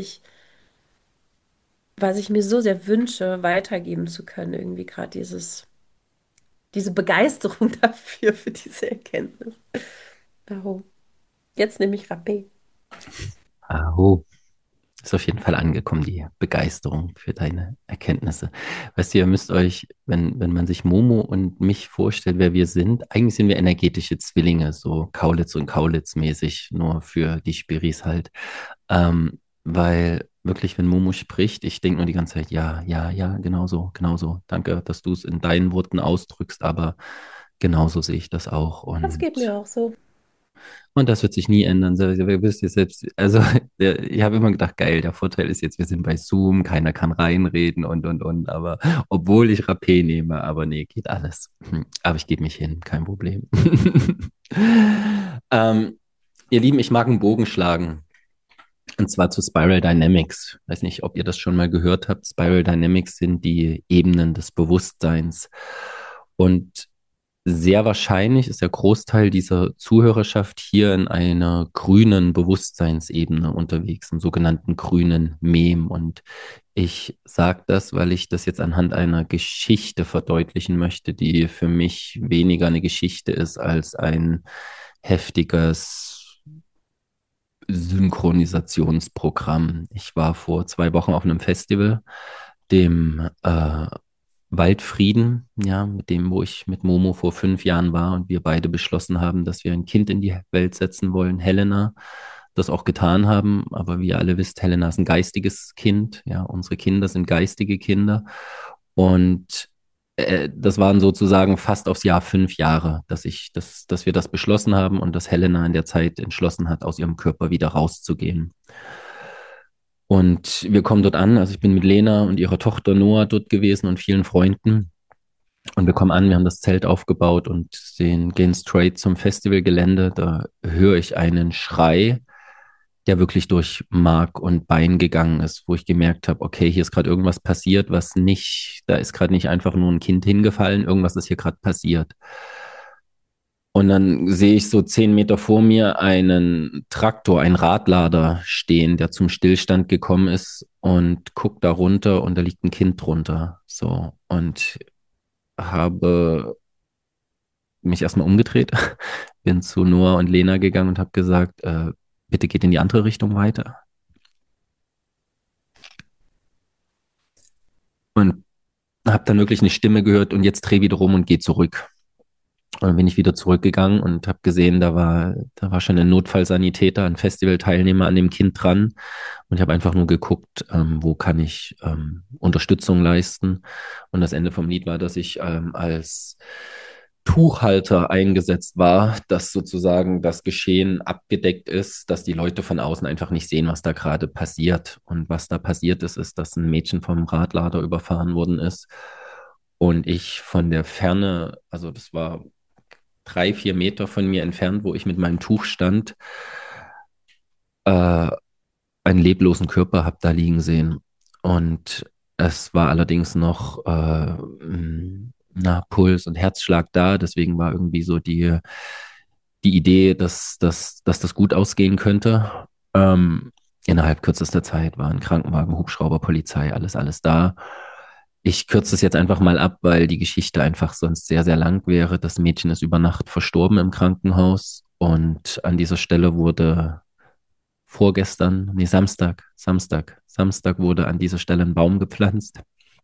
[SPEAKER 2] was ich mir so sehr wünsche, weitergeben zu können, irgendwie gerade diese Begeisterung dafür, für diese Erkenntnis. Oh, jetzt nehme ich Rapé.
[SPEAKER 1] Aho. Ist auf jeden Fall angekommen, die Begeisterung für deine Erkenntnisse. Weißt du, ihr müsst euch, wenn man sich Momo und mich vorstellt, wer wir sind, eigentlich sind wir energetische Zwillinge, so Kaulitz und Kaulitz mäßig, nur für die Spiris halt. Weil wirklich, wenn Momo spricht, ich denke nur die ganze Zeit, ja, ja, ja, genau so, genau so. Danke, dass du es in deinen Worten ausdrückst, aber genauso sehe ich das auch.
[SPEAKER 2] Das geht mir auch so.
[SPEAKER 1] Und das wird sich nie ändern. So, ihr wisst ihr selbst, also ich habe immer gedacht, geil, der Vorteil ist jetzt, wir sind bei Zoom, keiner kann reinreden und. Aber obwohl ich Rapé nehme, aber nee, geht alles. Aber ich gebe mich hin, kein Problem. ähm, Ihr Lieben, ich mag einen Bogen schlagen. Und zwar zu Spiral Dynamics. Weiß nicht, ob ihr das schon mal gehört habt. Spiral Dynamics sind die Ebenen des Bewusstseins. Und sehr wahrscheinlich ist der Großteil dieser Zuhörerschaft hier in einer grünen Bewusstseinsebene unterwegs, im sogenannten grünen Mem. Und ich sage das, weil ich das jetzt anhand einer Geschichte verdeutlichen möchte, die für mich weniger eine Geschichte ist als ein heftiges Synchronisationsprogramm. Ich war vor 2 Wochen auf einem Festival, dem Waldfrieden, ja, mit dem, wo ich mit Momo vor 5 Jahren war und wir beide beschlossen haben, dass wir ein Kind in die Welt setzen wollen, Helena, das auch getan haben. Aber wie ihr alle wisst, Helena ist ein geistiges Kind, ja, unsere Kinder sind geistige Kinder. Und das waren sozusagen fast aufs Jahr 5 Jahre, dass wir das beschlossen haben und dass Helena in der Zeit entschlossen hat, aus ihrem Körper wieder rauszugehen. Und wir kommen dort an, also ich bin mit Lena und ihrer Tochter Noah dort gewesen und vielen Freunden. Und wir kommen an, wir haben das Zelt aufgebaut und gehen straight zum Festivalgelände. Da höre ich einen Schrei, der wirklich durch Mark und Bein gegangen ist, wo ich gemerkt habe, okay, hier ist gerade irgendwas passiert, was nicht, da ist gerade nicht einfach nur ein Kind hingefallen, irgendwas ist hier gerade passiert. Und dann sehe ich so 10 Meter vor mir einen Traktor, einen Radlader stehen, der zum Stillstand gekommen ist und guckt da runter und da liegt ein Kind drunter. So. Und habe mich erstmal umgedreht, bin zu Noah und Lena gegangen und habe gesagt, bitte geht in die andere Richtung weiter. Und habe dann wirklich eine Stimme gehört und jetzt dreh wieder rum und geh zurück. Und dann bin ich wieder zurückgegangen und habe gesehen, da war schon ein Notfallsanitäter, ein Festivalteilnehmer an dem Kind dran. Und ich habe einfach nur geguckt, wo kann ich Unterstützung leisten. Und das Ende vom Lied war, dass ich als Tuchhalter eingesetzt war, dass sozusagen das Geschehen abgedeckt ist, dass die Leute von außen einfach nicht sehen, was da gerade passiert. Und was da passiert ist, ist, dass ein Mädchen vom Radlader überfahren worden ist. Und ich von der Ferne, also das war 3, 4 Meter von mir entfernt, wo ich mit meinem Tuch stand, äh, einen leblosen Körper habe da liegen sehen. Und es war allerdings noch Puls und Herzschlag da. Deswegen war irgendwie so die Idee, dass das gut ausgehen könnte. Ähm, Innerhalb kürzester Zeit waren Krankenwagen, Hubschrauber, Polizei, alles da. Ich kürze es jetzt einfach mal ab, weil die Geschichte einfach sonst sehr, sehr lang wäre. Das Mädchen ist über Nacht verstorben im Krankenhaus und an dieser Stelle wurde Samstag wurde an dieser Stelle ein Baum gepflanzt.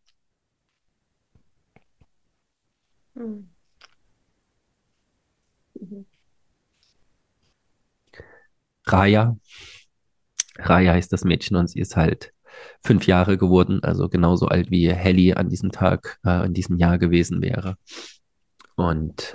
[SPEAKER 2] Mhm. Mhm.
[SPEAKER 1] Raya, Raya heißt das Mädchen und sie ist halt 5 Jahre geworden, also genauso alt wie Helly an diesem Tag, in diesem Jahr gewesen wäre. Und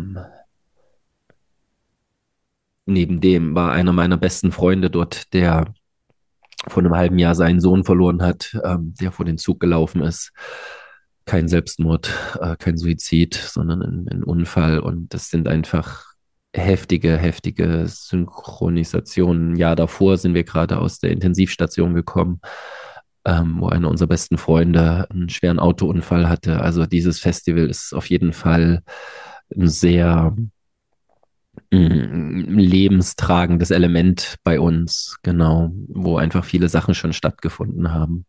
[SPEAKER 1] neben dem war einer meiner besten Freunde dort, der vor einem halben Jahr seinen Sohn verloren hat, der vor den Zug gelaufen ist. Kein Selbstmord, kein Suizid, sondern ein Unfall. Und das sind einfach heftige Synchronisationen. Ein Jahr davor sind wir gerade aus der Intensivstation gekommen, wo einer unserer besten Freunde einen schweren Autounfall hatte. Also dieses Festival ist auf jeden Fall ein sehr lebenstragendes Element bei uns, genau, wo einfach viele Sachen schon stattgefunden haben.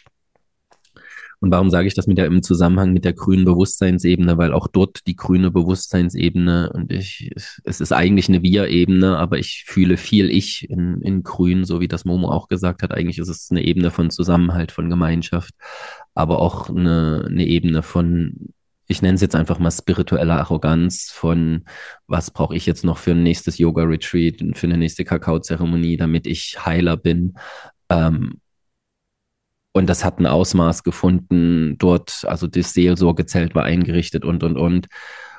[SPEAKER 1] Und warum sage ich das mit im Zusammenhang mit der grünen Bewusstseinsebene? Weil auch dort die grüne Bewusstseinsebene es ist eigentlich eine Wir-Ebene, aber ich fühle viel Ich in Grün, so wie das Momo auch gesagt hat. Eigentlich ist es eine Ebene von Zusammenhalt, von Gemeinschaft, aber auch eine Ebene von, ich nenne es jetzt einfach mal spiritueller Arroganz von, was brauche ich jetzt noch für ein nächstes Yoga-Retreat, für eine nächste Kakaozeremonie, damit ich heiler bin. Ähm, und das hat ein Ausmaß gefunden dort, also das Seelsorgezelt war eingerichtet und.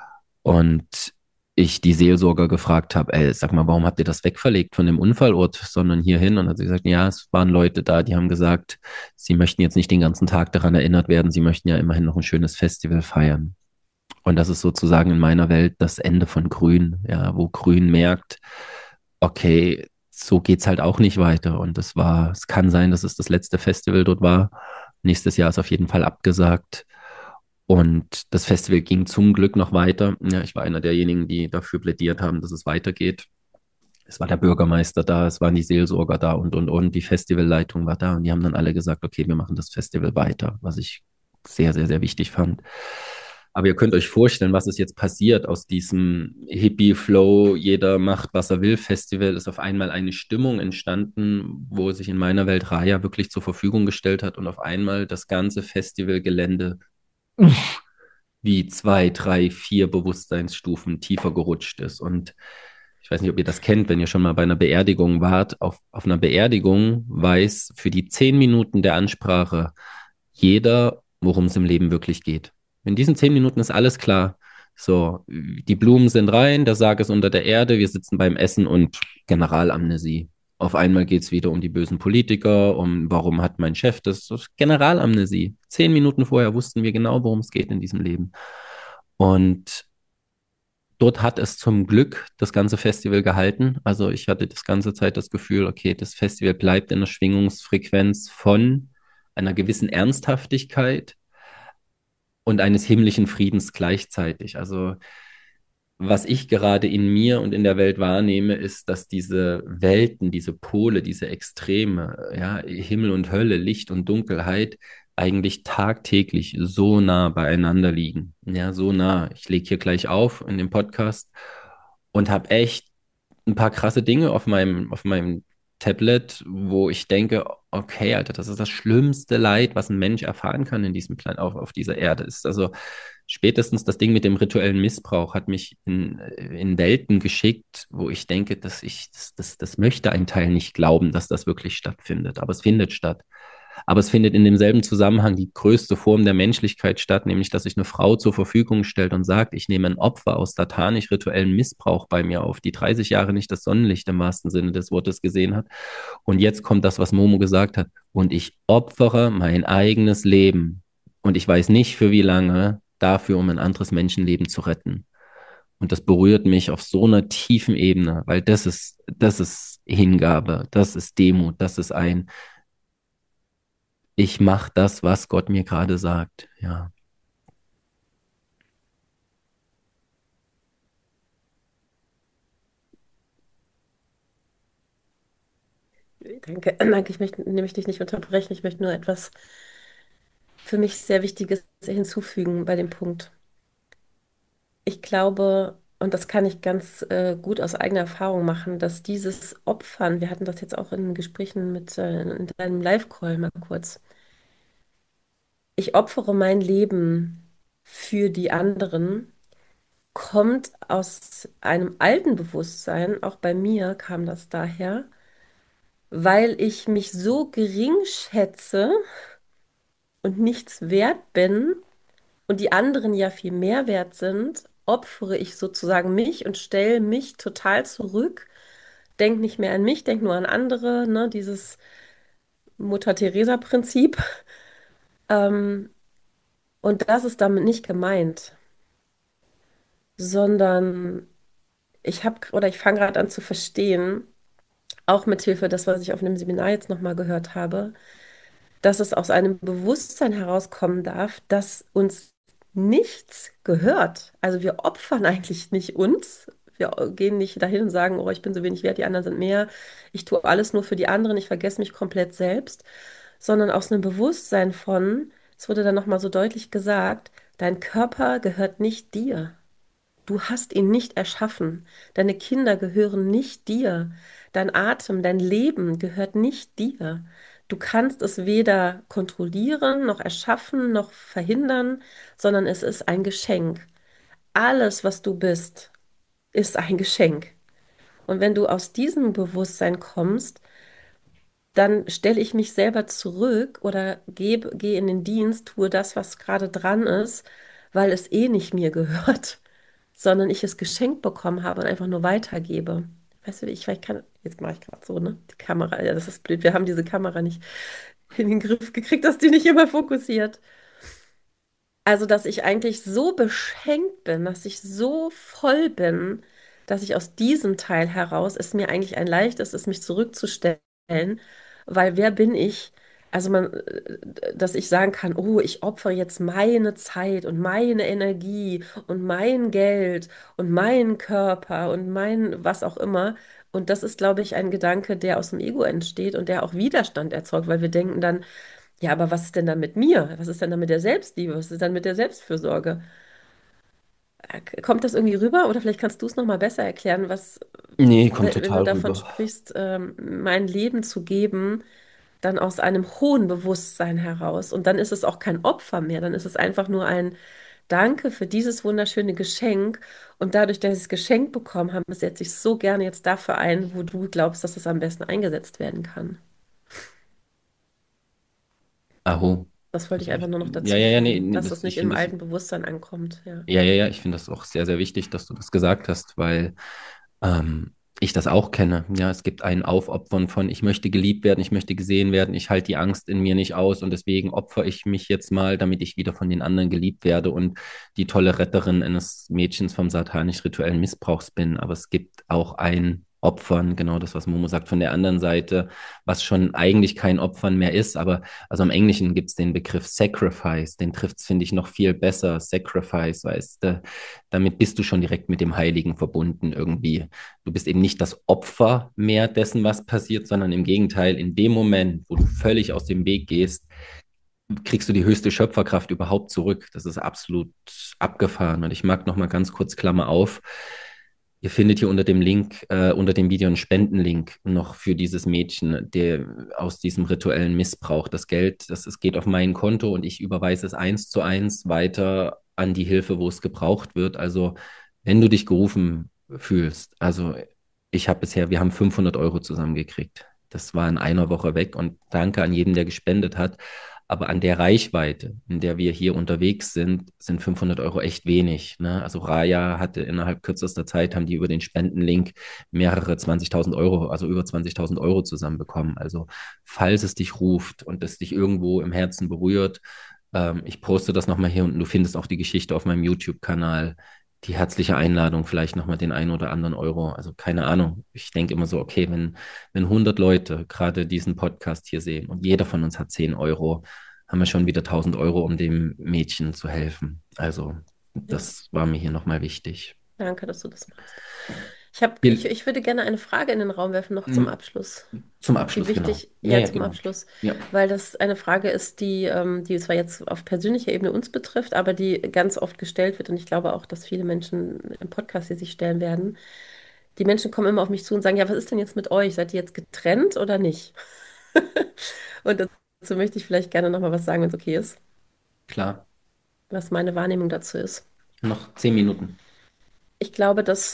[SPEAKER 1] Und ich die Seelsorger gefragt habe, ey, sag mal, warum habt ihr das wegverlegt von dem Unfallort, sondern hierhin? Und dann hat sie gesagt, ja, es waren Leute da, die haben gesagt, sie möchten jetzt nicht den ganzen Tag daran erinnert werden, sie möchten ja immerhin noch ein schönes Festival feiern. Und das ist sozusagen in meiner Welt das Ende von Grün, ja, wo Grün merkt, okay, so geht's halt auch nicht weiter. Und es kann sein, dass es das letzte Festival dort war. Nächstes Jahr ist auf jeden Fall abgesagt. Und das Festival ging zum Glück noch weiter. Ja, ich war einer derjenigen, die dafür plädiert haben, dass es weitergeht. Es war der Bürgermeister da, es waren die Seelsorger da und. Die Festivalleitung war da und die haben dann alle gesagt, okay, wir machen das Festival weiter, was ich sehr wichtig fand. Aber ihr könnt euch vorstellen, was ist jetzt passiert aus diesem Hippie-Flow, jeder macht, was er will, Festival, ist auf einmal eine Stimmung entstanden, wo sich in meiner Welt Raya wirklich zur Verfügung gestellt hat und auf einmal das ganze Festivalgelände wie 2, 3, 4 Bewusstseinsstufen tiefer gerutscht ist. Und ich weiß nicht, ob ihr das kennt, wenn ihr schon mal bei einer Beerdigung wart. Auf einer Beerdigung weiß für die 10 Minuten der Ansprache jeder, worum es im Leben wirklich geht. In diesen 10 Minuten ist alles klar. So, die Blumen sind rein, der Sarg ist unter der Erde, wir sitzen beim Essen und Generalamnesie. Auf einmal geht es wieder um die bösen Politiker, um warum hat mein Chef das Generalamnesie. 10 Minuten vorher wussten wir genau, worum es geht in diesem Leben. Und dort hat es zum Glück das ganze Festival gehalten. Also ich hatte das ganze Zeit das Gefühl, okay, das Festival bleibt in der Schwingungsfrequenz von einer gewissen Ernsthaftigkeit und eines himmlischen Friedens gleichzeitig. Also was ich gerade in mir und in der Welt wahrnehme, ist, dass diese Welten, diese Pole, diese Extreme, ja, Himmel und Hölle, Licht und Dunkelheit, eigentlich tagtäglich so nah beieinander liegen. Ja, so nah. Ich lege hier gleich auf in dem Podcast und habe echt ein paar krasse Dinge auf meinem Tablet, wo ich denke, okay, Alter, das ist das schlimmste Leid, was ein Mensch erfahren kann in diesem Plan auf dieser Erde. Ist also spätestens das Ding mit dem rituellen Missbrauch hat mich in Welten geschickt, wo ich denke, das möchte ein Teil nicht glauben, dass das wirklich stattfindet. Aber es findet statt. Aber es findet in demselben Zusammenhang die größte Form der Menschlichkeit statt, nämlich dass sich eine Frau zur Verfügung stellt und sagt, ich nehme ein Opfer aus satanisch-rituellen Missbrauch bei mir auf, die 30 Jahre nicht das Sonnenlicht im wahrsten Sinne des Wortes gesehen hat. Und jetzt kommt das, was Momo gesagt hat. Und ich opfere mein eigenes Leben. Und ich weiß nicht für wie lange dafür, um ein anderes Menschenleben zu retten. Und das berührt mich auf so einer tiefen Ebene, weil das ist Hingabe, das ist Demut, das ist ein, ich mache das, was Gott mir gerade sagt. Ja.
[SPEAKER 2] Danke, danke, ich möchte nämlich dich nicht unterbrechen. Ich möchte nur etwas für mich sehr Wichtiges hinzufügen bei dem Punkt. Ich glaube, und das kann ich ganz gut aus eigener Erfahrung machen, dass dieses Opfern, wir hatten das jetzt auch in Gesprächen mit in deinem Live-Call mal kurz, ich opfere mein Leben für die anderen, kommt aus einem alten Bewusstsein, auch bei mir kam das daher, weil ich mich so gering schätze und nichts wert bin und die anderen ja viel mehr wert sind, opfere ich sozusagen mich und stelle mich total zurück, denke nicht mehr an mich, denke nur an andere, ne, dieses Mutter-Teresa-Prinzip. Ähm, und das ist damit nicht gemeint, sondern ich habe oder ich fange gerade an zu verstehen, auch mit Hilfe das, was ich auf einem Seminar jetzt nochmal gehört habe, dass es aus einem Bewusstsein herauskommen darf, dass uns nichts gehört. Also wir opfern eigentlich nicht uns. Wir gehen nicht dahin und sagen, oh, ich bin so wenig wert, die anderen sind mehr. Ich tue alles nur für die anderen, ich vergesse mich komplett selbst, sondern aus einem Bewusstsein von, es wurde dann nochmal so deutlich gesagt, dein Körper gehört nicht dir. Du hast ihn nicht erschaffen. Deine Kinder gehören nicht dir. Dein Atem, dein Leben gehört nicht dir. Du kannst es weder kontrollieren, noch erschaffen, noch verhindern, sondern es ist ein Geschenk. Alles, was du bist, ist ein Geschenk. Und wenn du aus diesem Bewusstsein kommst, dann stelle ich mich selber zurück oder gehe in den Dienst, tue das, was gerade dran ist, weil es eh nicht mir gehört, sondern ich es geschenkt bekommen habe und einfach nur weitergebe. Weißt du, ich kann, jetzt mache ich gerade so, ne? Die Kamera, ja, das ist blöd. Wir haben diese Kamera nicht in den Griff gekriegt, dass die nicht immer fokussiert. Also, dass ich eigentlich so beschenkt bin, dass ich so voll bin, dass ich aus diesem Teil heraus es mir eigentlich ein leichtes ist, mich zurückzustellen, weil wer bin ich? Also dass ich sagen kann, oh, ich opfere jetzt meine Zeit und meine Energie und mein Geld und meinen Körper und mein was auch immer. Und das ist, glaube ich, ein Gedanke, der aus dem Ego entsteht und der auch Widerstand erzeugt, weil wir denken dann, ja, aber was ist denn dann mit mir? Was ist denn dann mit der Selbstliebe? Was ist dann mit der Selbstfürsorge? Kommt das irgendwie rüber? Oder vielleicht kannst du es noch mal besser erklären, was,
[SPEAKER 1] Nee, kommt
[SPEAKER 2] wenn du
[SPEAKER 1] total
[SPEAKER 2] davon
[SPEAKER 1] rüber.
[SPEAKER 2] sprichst, mein Leben zu geben, dann aus einem hohen Bewusstsein heraus. Und dann ist es auch kein Opfer mehr, dann ist es einfach nur ein Danke für dieses wunderschöne Geschenk. Und dadurch, dass ich das Geschenk bekommen habe, setze ich so gerne jetzt dafür ein, wo du glaubst, dass es am besten eingesetzt werden kann.
[SPEAKER 1] Aho.
[SPEAKER 2] Das wollte
[SPEAKER 1] Das
[SPEAKER 2] ich
[SPEAKER 1] hab
[SPEAKER 2] einfach
[SPEAKER 1] ich,
[SPEAKER 2] nur noch
[SPEAKER 1] ja,
[SPEAKER 2] dazu
[SPEAKER 1] ja, ja, nee,
[SPEAKER 2] fügen,
[SPEAKER 1] nee,
[SPEAKER 2] dass
[SPEAKER 1] das,
[SPEAKER 2] es
[SPEAKER 1] ich
[SPEAKER 2] nicht im
[SPEAKER 1] finde das.
[SPEAKER 2] alten Bewusstsein ankommt. Ja.
[SPEAKER 1] Ja, ja, ja, ich finde das auch sehr, sehr wichtig, dass du das gesagt hast, weil ähm, ich das auch kenne. Ja, es gibt ein Aufopfern von, ich möchte geliebt werden, ich möchte gesehen werden, ich halte die Angst in mir nicht aus und deswegen opfere ich mich jetzt mal, damit ich wieder von den anderen geliebt werde und die tolle Retterin eines Mädchens vom satanisch-rituellen Missbrauchs bin. Aber es gibt auch ein Opfern, genau das, was Momo sagt, von der anderen Seite, was schon eigentlich kein Opfern mehr ist, aber also im Englischen gibt es den Begriff Sacrifice, den trifft es, finde ich, noch viel besser. Sacrifice, weißt du, damit bist du schon direkt mit dem Heiligen verbunden irgendwie. Du bist eben nicht das Opfer mehr dessen, was passiert, sondern im Gegenteil, in dem Moment, wo du völlig aus dem Weg gehst, kriegst du die höchste Schöpferkraft überhaupt zurück. Das ist absolut abgefahren. Und ich mag noch mal ganz kurz Klammer auf. Ihr findet hier unter dem Link, unter dem Video einen Spendenlink noch für dieses Mädchen, der aus diesem rituellen Missbrauch das Geld, es geht auf mein Konto und ich überweise es 1:1 weiter an die Hilfe, wo es gebraucht wird. Also, wenn du dich gerufen fühlst, also wir haben 500 € zusammengekriegt. Das war in einer Woche weg und danke an jeden, der gespendet hat. Aber an der Reichweite, in der wir hier unterwegs sind, sind 500 € echt wenig. Ne? Also Raya hatte innerhalb kürzester Zeit, haben die über den Spendenlink mehrere 20.000 €, also über 20.000 € zusammenbekommen. Also falls es dich ruft und es dich irgendwo im Herzen berührt, ich poste das nochmal hier und du findest auch die Geschichte auf meinem YouTube-Kanal. Die herzliche Einladung, vielleicht nochmal den einen oder anderen Euro. Also keine Ahnung. Ich denke immer so, okay, wenn 100 Leute gerade diesen Podcast hier sehen und jeder von uns hat 10 €, haben wir schon wieder 1.000 €, um dem Mädchen zu helfen. Also
[SPEAKER 2] Ja,
[SPEAKER 1] das war mir hier nochmal wichtig.
[SPEAKER 2] danke, dass du das machst.
[SPEAKER 1] Wir,
[SPEAKER 2] Ich würde gerne eine Frage in den Raum werfen, noch zum
[SPEAKER 1] m,
[SPEAKER 2] Abschluss.
[SPEAKER 1] zum
[SPEAKER 2] Wie
[SPEAKER 1] Abschluss, genau.
[SPEAKER 2] wichtig,
[SPEAKER 1] Ja,
[SPEAKER 2] ja,
[SPEAKER 1] ja,
[SPEAKER 2] zum
[SPEAKER 1] genau.
[SPEAKER 2] Abschluss,
[SPEAKER 1] Ja,
[SPEAKER 2] weil das eine Frage ist, die zwar jetzt auf persönlicher Ebene uns betrifft, aber die ganz oft gestellt wird und ich glaube auch, dass viele Menschen im Podcast, die sich stellen werden. Die Menschen kommen immer auf mich zu und sagen, ja, was ist denn jetzt mit euch? Seid ihr jetzt getrennt oder nicht? Und dazu möchte ich vielleicht gerne noch mal was sagen, wenn es okay ist,
[SPEAKER 1] klar.
[SPEAKER 2] was meine Wahrnehmung dazu ist.
[SPEAKER 1] Noch 10 Minuten.
[SPEAKER 2] Ich glaube, dass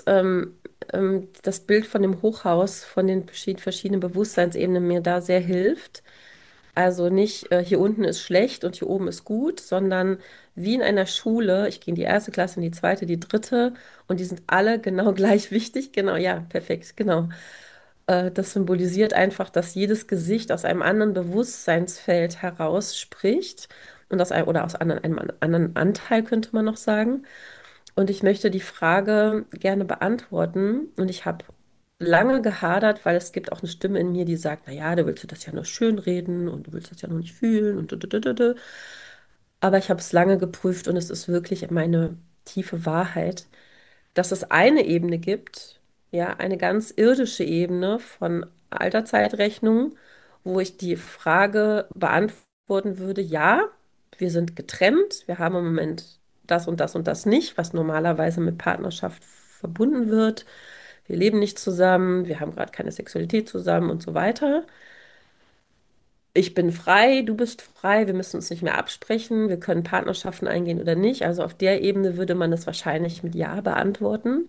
[SPEAKER 2] das Bild von dem Hochhaus, von den verschiedenen Bewusstseinsebenen mir da sehr hilft. Also nicht, hier unten ist schlecht und hier oben ist gut, sondern wie in einer Schule, ich gehe in die erste Klasse, in die zweite, die dritte und die sind alle genau gleich wichtig. Genau, ja, perfekt, genau. Das symbolisiert einfach, dass jedes Gesicht aus einem anderen Bewusstseinsfeld heraus spricht und oder aus einem anderen Anteil, könnte man noch sagen. Und ich möchte die Frage gerne beantworten. Und ich habe lange gehadert, weil es gibt auch eine Stimme in mir, die sagt, naja, du willst dir das ja nur schönreden und du willst das ja noch nicht fühlen und du. Aber ich habe es lange geprüft und es ist wirklich meine tiefe Wahrheit, dass es eine Ebene gibt, ja, eine ganz irdische Ebene von alter Zeitrechnung, wo ich die Frage beantworten würde, ja, wir sind getrennt, wir haben im Moment das und das nicht, was normalerweise mit Partnerschaft verbunden wird. Wir leben nicht zusammen, wir haben gerade keine Sexualität zusammen und so weiter. Ich bin frei, du bist frei, wir müssen uns nicht mehr absprechen, wir können Partnerschaften eingehen oder nicht. Also auf der Ebene würde man das wahrscheinlich mit Ja beantworten.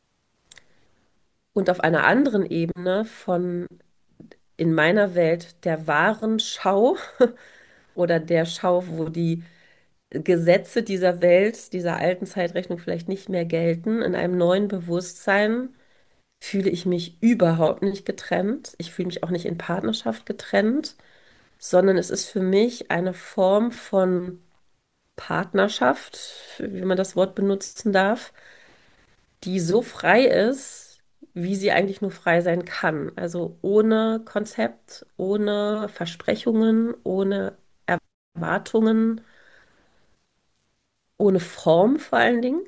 [SPEAKER 2] Und auf einer anderen Ebene von in meiner Welt der wahren Schau oder der Schau, wo die Gesetze dieser Welt, dieser alten Zeitrechnung vielleicht nicht mehr gelten, in einem neuen Bewusstsein fühle ich mich überhaupt nicht getrennt. Ich fühle mich auch nicht in Partnerschaft getrennt, sondern es ist für mich eine Form von Partnerschaft, wie man das Wort benutzen darf, die so frei ist, wie sie eigentlich nur frei sein kann. Also ohne Konzept, ohne Versprechungen, ohne Erwartungen, ohne Form vor allen Dingen.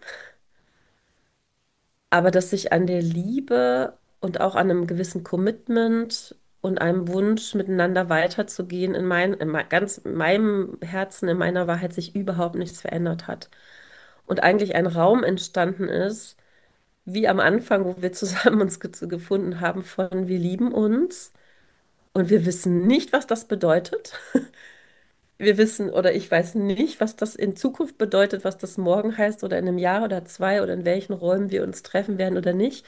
[SPEAKER 2] Aber dass sich an der Liebe und auch an einem gewissen Commitment und einem Wunsch, miteinander weiterzugehen, in meinem Herzen, in meiner Wahrheit sich überhaupt nichts verändert hat. Und eigentlich ein Raum entstanden ist, wie am Anfang, wo wir zusammen uns gefunden haben, von wir lieben uns und wir wissen nicht, was das bedeutet. Wir wissen oder ich weiß nicht, was das in Zukunft bedeutet, was das morgen heißt oder in einem Jahr oder zwei oder in welchen Räumen wir uns treffen werden oder nicht.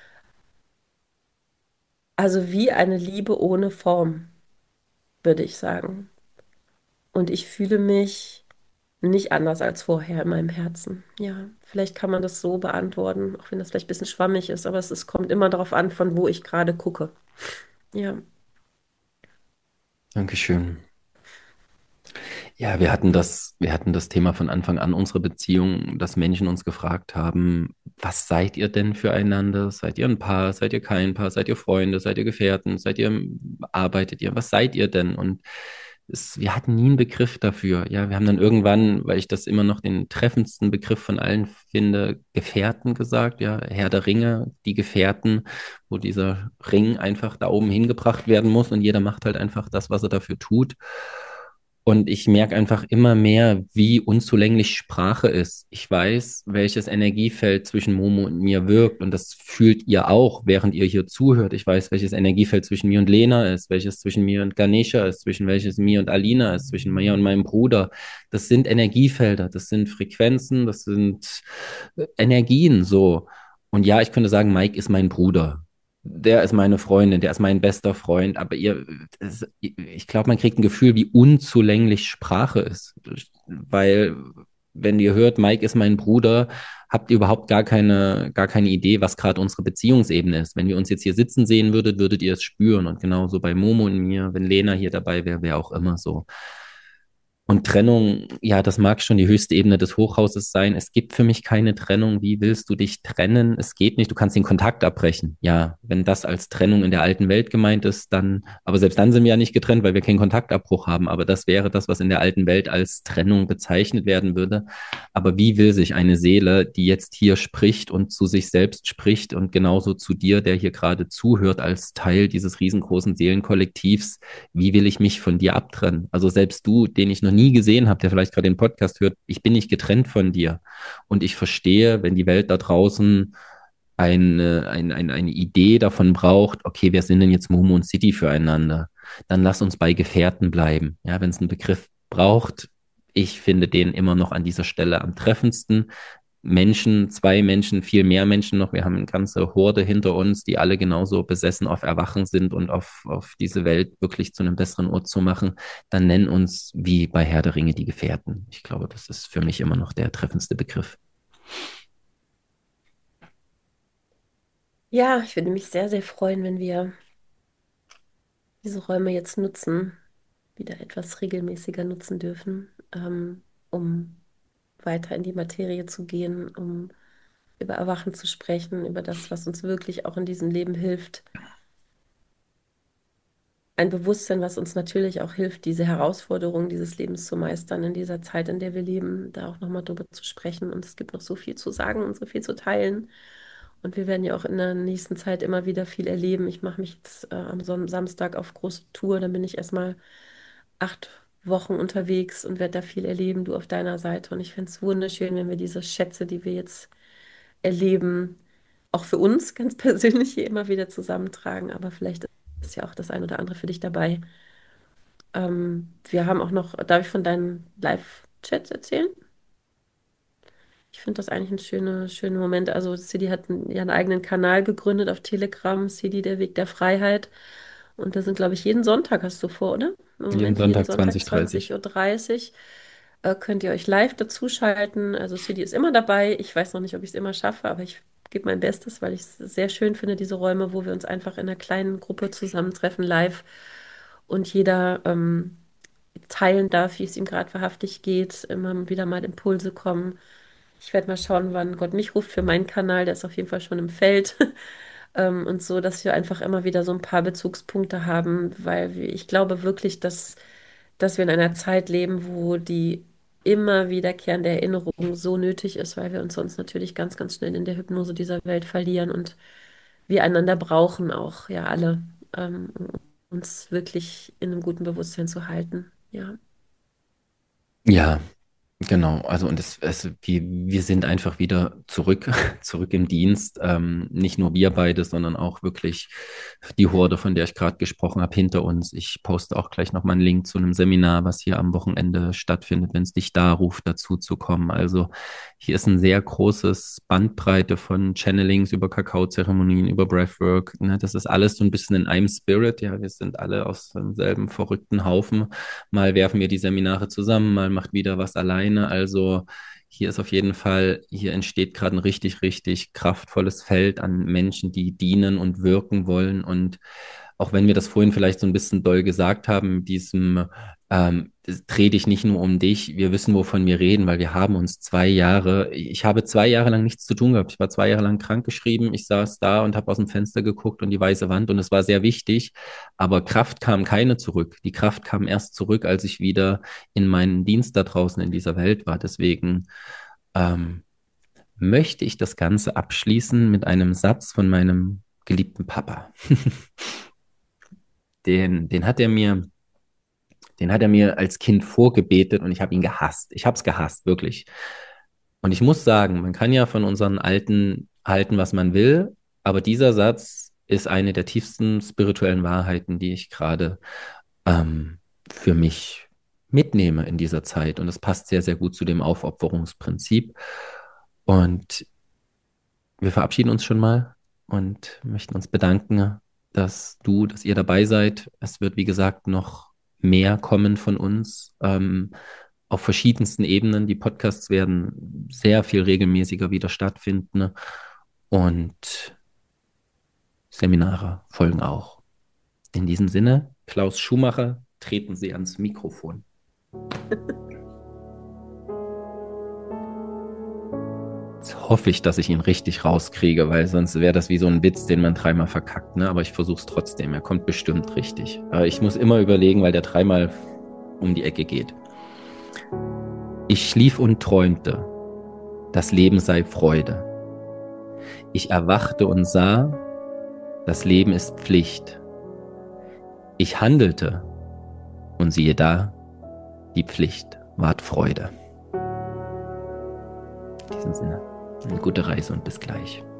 [SPEAKER 2] Also wie eine Liebe ohne Form, würde ich sagen. Und ich fühle mich nicht anders als vorher in meinem Herzen. Ja, vielleicht kann man das so beantworten, auch wenn das vielleicht ein bisschen schwammig ist, aber es kommt immer darauf an, von wo ich gerade gucke. Ja.
[SPEAKER 1] Dankeschön. Ja, wir hatten das Thema von Anfang an unserer Beziehung, dass Menschen uns gefragt haben, was seid ihr denn füreinander? Seid ihr ein Paar? Seid ihr kein Paar? Seid ihr Freunde? Seid ihr Gefährten? Arbeitet ihr? Was seid ihr denn? Und wir hatten nie einen Begriff dafür. Ja, wir haben dann irgendwann, weil ich das immer noch den treffendsten Begriff von allen finde, Gefährten gesagt. Ja, Herr der Ringe, die Gefährten, wo dieser Ring einfach da oben hingebracht werden muss und jeder macht halt einfach das, was er dafür tut. Und ich merke einfach immer mehr, wie unzulänglich Sprache ist. Ich weiß, welches Energiefeld zwischen Momo und mir wirkt. Und das fühlt ihr auch, während ihr hier zuhört. Ich weiß, welches Energiefeld zwischen mir und Lena ist, welches zwischen mir und Ganesha ist, zwischen welches mir und Alina ist, zwischen mir und meinem Bruder. Das sind Energiefelder, das sind Frequenzen, das sind Energien so. Und ja, ich könnte sagen, Mike ist mein Bruder. Der ist meine Freundin, der ist mein bester Freund, aber ich glaube, man kriegt ein Gefühl, wie unzulänglich Sprache ist. Weil, wenn ihr hört, Mike ist mein Bruder, habt ihr überhaupt gar keine Idee, was gerade unsere Beziehungsebene ist. Wenn ihr uns jetzt hier sitzen sehen würdet, würdet ihr es spüren. Und genauso bei Momo und mir, wenn Lena hier dabei wäre, wäre auch immer so. Und Trennung, ja, das mag schon die höchste Ebene des Hochhauses sein. Es gibt für mich keine Trennung. Wie willst du dich trennen? Es geht nicht. Du kannst den Kontakt abbrechen. Ja, wenn das als Trennung in der alten Welt gemeint ist, dann, aber selbst dann sind wir ja nicht getrennt, weil wir keinen Kontaktabbruch haben. Aber das wäre das, was in der alten Welt als Trennung bezeichnet werden würde. Aber wie will sich eine Seele, die jetzt hier spricht und zu sich selbst spricht und genauso zu dir, der hier gerade zuhört, als Teil dieses riesengroßen Seelenkollektivs, wie will ich mich von dir abtrennen? Also selbst du, den ich noch nie gesehen habe, der vielleicht gerade den Podcast hört, ich bin nicht getrennt von dir. Und ich verstehe, wenn die Welt da draußen eine Idee davon braucht, okay, wer sind denn jetzt Momo und City füreinander? Dann lass uns bei Gefährten bleiben. Ja, wenn es einen Begriff braucht, ich finde den immer noch an dieser Stelle am treffendsten. Menschen, zwei Menschen, viel mehr Menschen noch. Wir haben eine ganze Horde hinter uns, die alle genauso besessen auf Erwachen sind und auf diese Welt wirklich zu einem besseren Ort zu machen. Dann nennen uns wie bei Herr der Ringe die Gefährten. Ich glaube, das ist für mich immer noch der treffendste Begriff.
[SPEAKER 2] Ja, ich würde mich sehr, sehr freuen, wenn wir diese Räume jetzt nutzen, wieder etwas regelmäßiger nutzen dürfen, um weiter in die Materie zu gehen, um über Erwachen zu sprechen, über das, was uns wirklich auch in diesem Leben hilft. Ein Bewusstsein, was uns natürlich auch hilft, diese Herausforderungen dieses Lebens zu meistern, in dieser Zeit, in der wir leben, da auch nochmal drüber zu sprechen. Und es gibt noch so viel zu sagen und so viel zu teilen. Und wir werden ja auch in der nächsten Zeit immer wieder viel erleben. Ich mache mich jetzt am Samstag auf große Tour, dann bin ich erstmal 8 Wochen unterwegs und werde da viel erleben, du auf deiner Seite. Und ich finde es wunderschön, wenn wir diese Schätze, die wir jetzt erleben, auch für uns ganz persönlich hier immer wieder zusammentragen. Aber vielleicht ist ja auch das ein oder andere für dich dabei. Wir haben auch noch, darf ich von deinen Live-Chats erzählen? Ich finde das eigentlich ein schöner Moment. Also Sidi hat ja einen eigenen Kanal gegründet auf Telegram, Sidi, der Weg der Freiheit. Und da sind, glaube ich, jeden Sonntag hast du vor, oder? Im
[SPEAKER 1] Jeden
[SPEAKER 2] Moment jeden
[SPEAKER 1] Sonntag
[SPEAKER 2] Sonntag
[SPEAKER 1] 20:30.
[SPEAKER 2] 20:30 Uhr könnt ihr euch live dazuschalten. Also Sidi ist immer dabei. Ich weiß noch nicht, ob ich es immer schaffe, aber ich gebe mein Bestes, weil ich es sehr schön finde, diese Räume, wo wir uns einfach in einer kleinen Gruppe zusammentreffen, live und jeder teilen darf, wie es ihm gerade wahrhaftig geht, immer wieder mal Impulse kommen. Ich werde mal schauen, wann Gott mich ruft für meinen Kanal. Der ist auf jeden Fall schon im Feld. Und so, dass wir einfach immer wieder so ein paar Bezugspunkte haben, weil ich glaube wirklich, dass wir in einer Zeit leben, wo die immer wiederkehrende Erinnerung so nötig ist, weil wir uns sonst natürlich ganz, ganz schnell in der Hypnose dieser Welt verlieren und wir einander brauchen auch, ja, alle, um uns wirklich in einem guten Bewusstsein zu halten. Ja.
[SPEAKER 1] Ja, genau, also und wir sind einfach wieder zurück, zurück im Dienst. Nicht nur wir beide, sondern auch wirklich die Horde, von der ich gerade gesprochen habe, hinter uns. Ich poste auch gleich nochmal einen Link zu einem Seminar, was hier am Wochenende stattfindet, wenn es dich da ruft, dazu zu kommen. Also hier ist ein sehr großes Bandbreite von Channelings über Kakaozeremonien, über Breathwork. Ne? Das ist alles so ein bisschen in einem Spirit. Ja, wir sind alle aus demselben verrückten Haufen. Mal werfen wir die Seminare zusammen, mal macht wieder was alleine. Also hier ist auf jeden Fall, hier entsteht gerade ein richtig, richtig kraftvolles Feld an Menschen, die dienen und wirken wollen. Und auch wenn wir das vorhin vielleicht so ein bisschen doll gesagt haben, mit diesem dreh dich nicht nur um dich, wir wissen, wovon wir reden, weil wir haben uns 2 Jahre, ich habe 2 Jahre lang nichts zu tun gehabt. Ich war 2 Jahre lang krankgeschrieben, ich saß da und habe aus dem Fenster geguckt und die weiße Wand und es war sehr wichtig, aber Kraft kam keine zurück. Die Kraft kam erst zurück, als ich wieder in meinen Dienst da draußen in dieser Welt war. Deswegen ähm, möchte ich das Ganze abschließen mit einem Satz von meinem geliebten Papa. Den hat er mir Den hat er mir als Kind vorgebetet und ich habe ihn gehasst. Ich habe es gehasst, wirklich. Und ich muss sagen, man kann ja von unseren Alten halten, was man will, aber dieser Satz ist eine der tiefsten spirituellen Wahrheiten, die ich gerade ähm, für mich mitnehme in dieser Zeit. Und das passt sehr, sehr gut zu dem Aufopferungsprinzip. Und wir verabschieden uns schon mal und möchten uns bedanken, dass ihr dabei seid. Es wird, wie gesagt, noch mehr kommen von uns auf verschiedensten Ebenen. Die Podcasts werden sehr viel regelmäßiger wieder stattfinden und Seminare folgen auch. In diesem Sinne, Klaus Schumacher, treten Sie ans Mikrofon. Jetzt hoffe ich, dass ich ihn richtig rauskriege, weil sonst wäre das wie so ein Witz, den man dreimal verkackt, ne? Aber ich versuche es trotzdem. Er kommt bestimmt richtig. Aber ich muss immer überlegen, weil der dreimal um die Ecke geht. Ich schlief und träumte, das Leben sei Freude. Ich erwachte und sah, das Leben ist Pflicht. Ich handelte und siehe da, die Pflicht ward Freude. In diesem Sinne, eine gute Reise und bis gleich.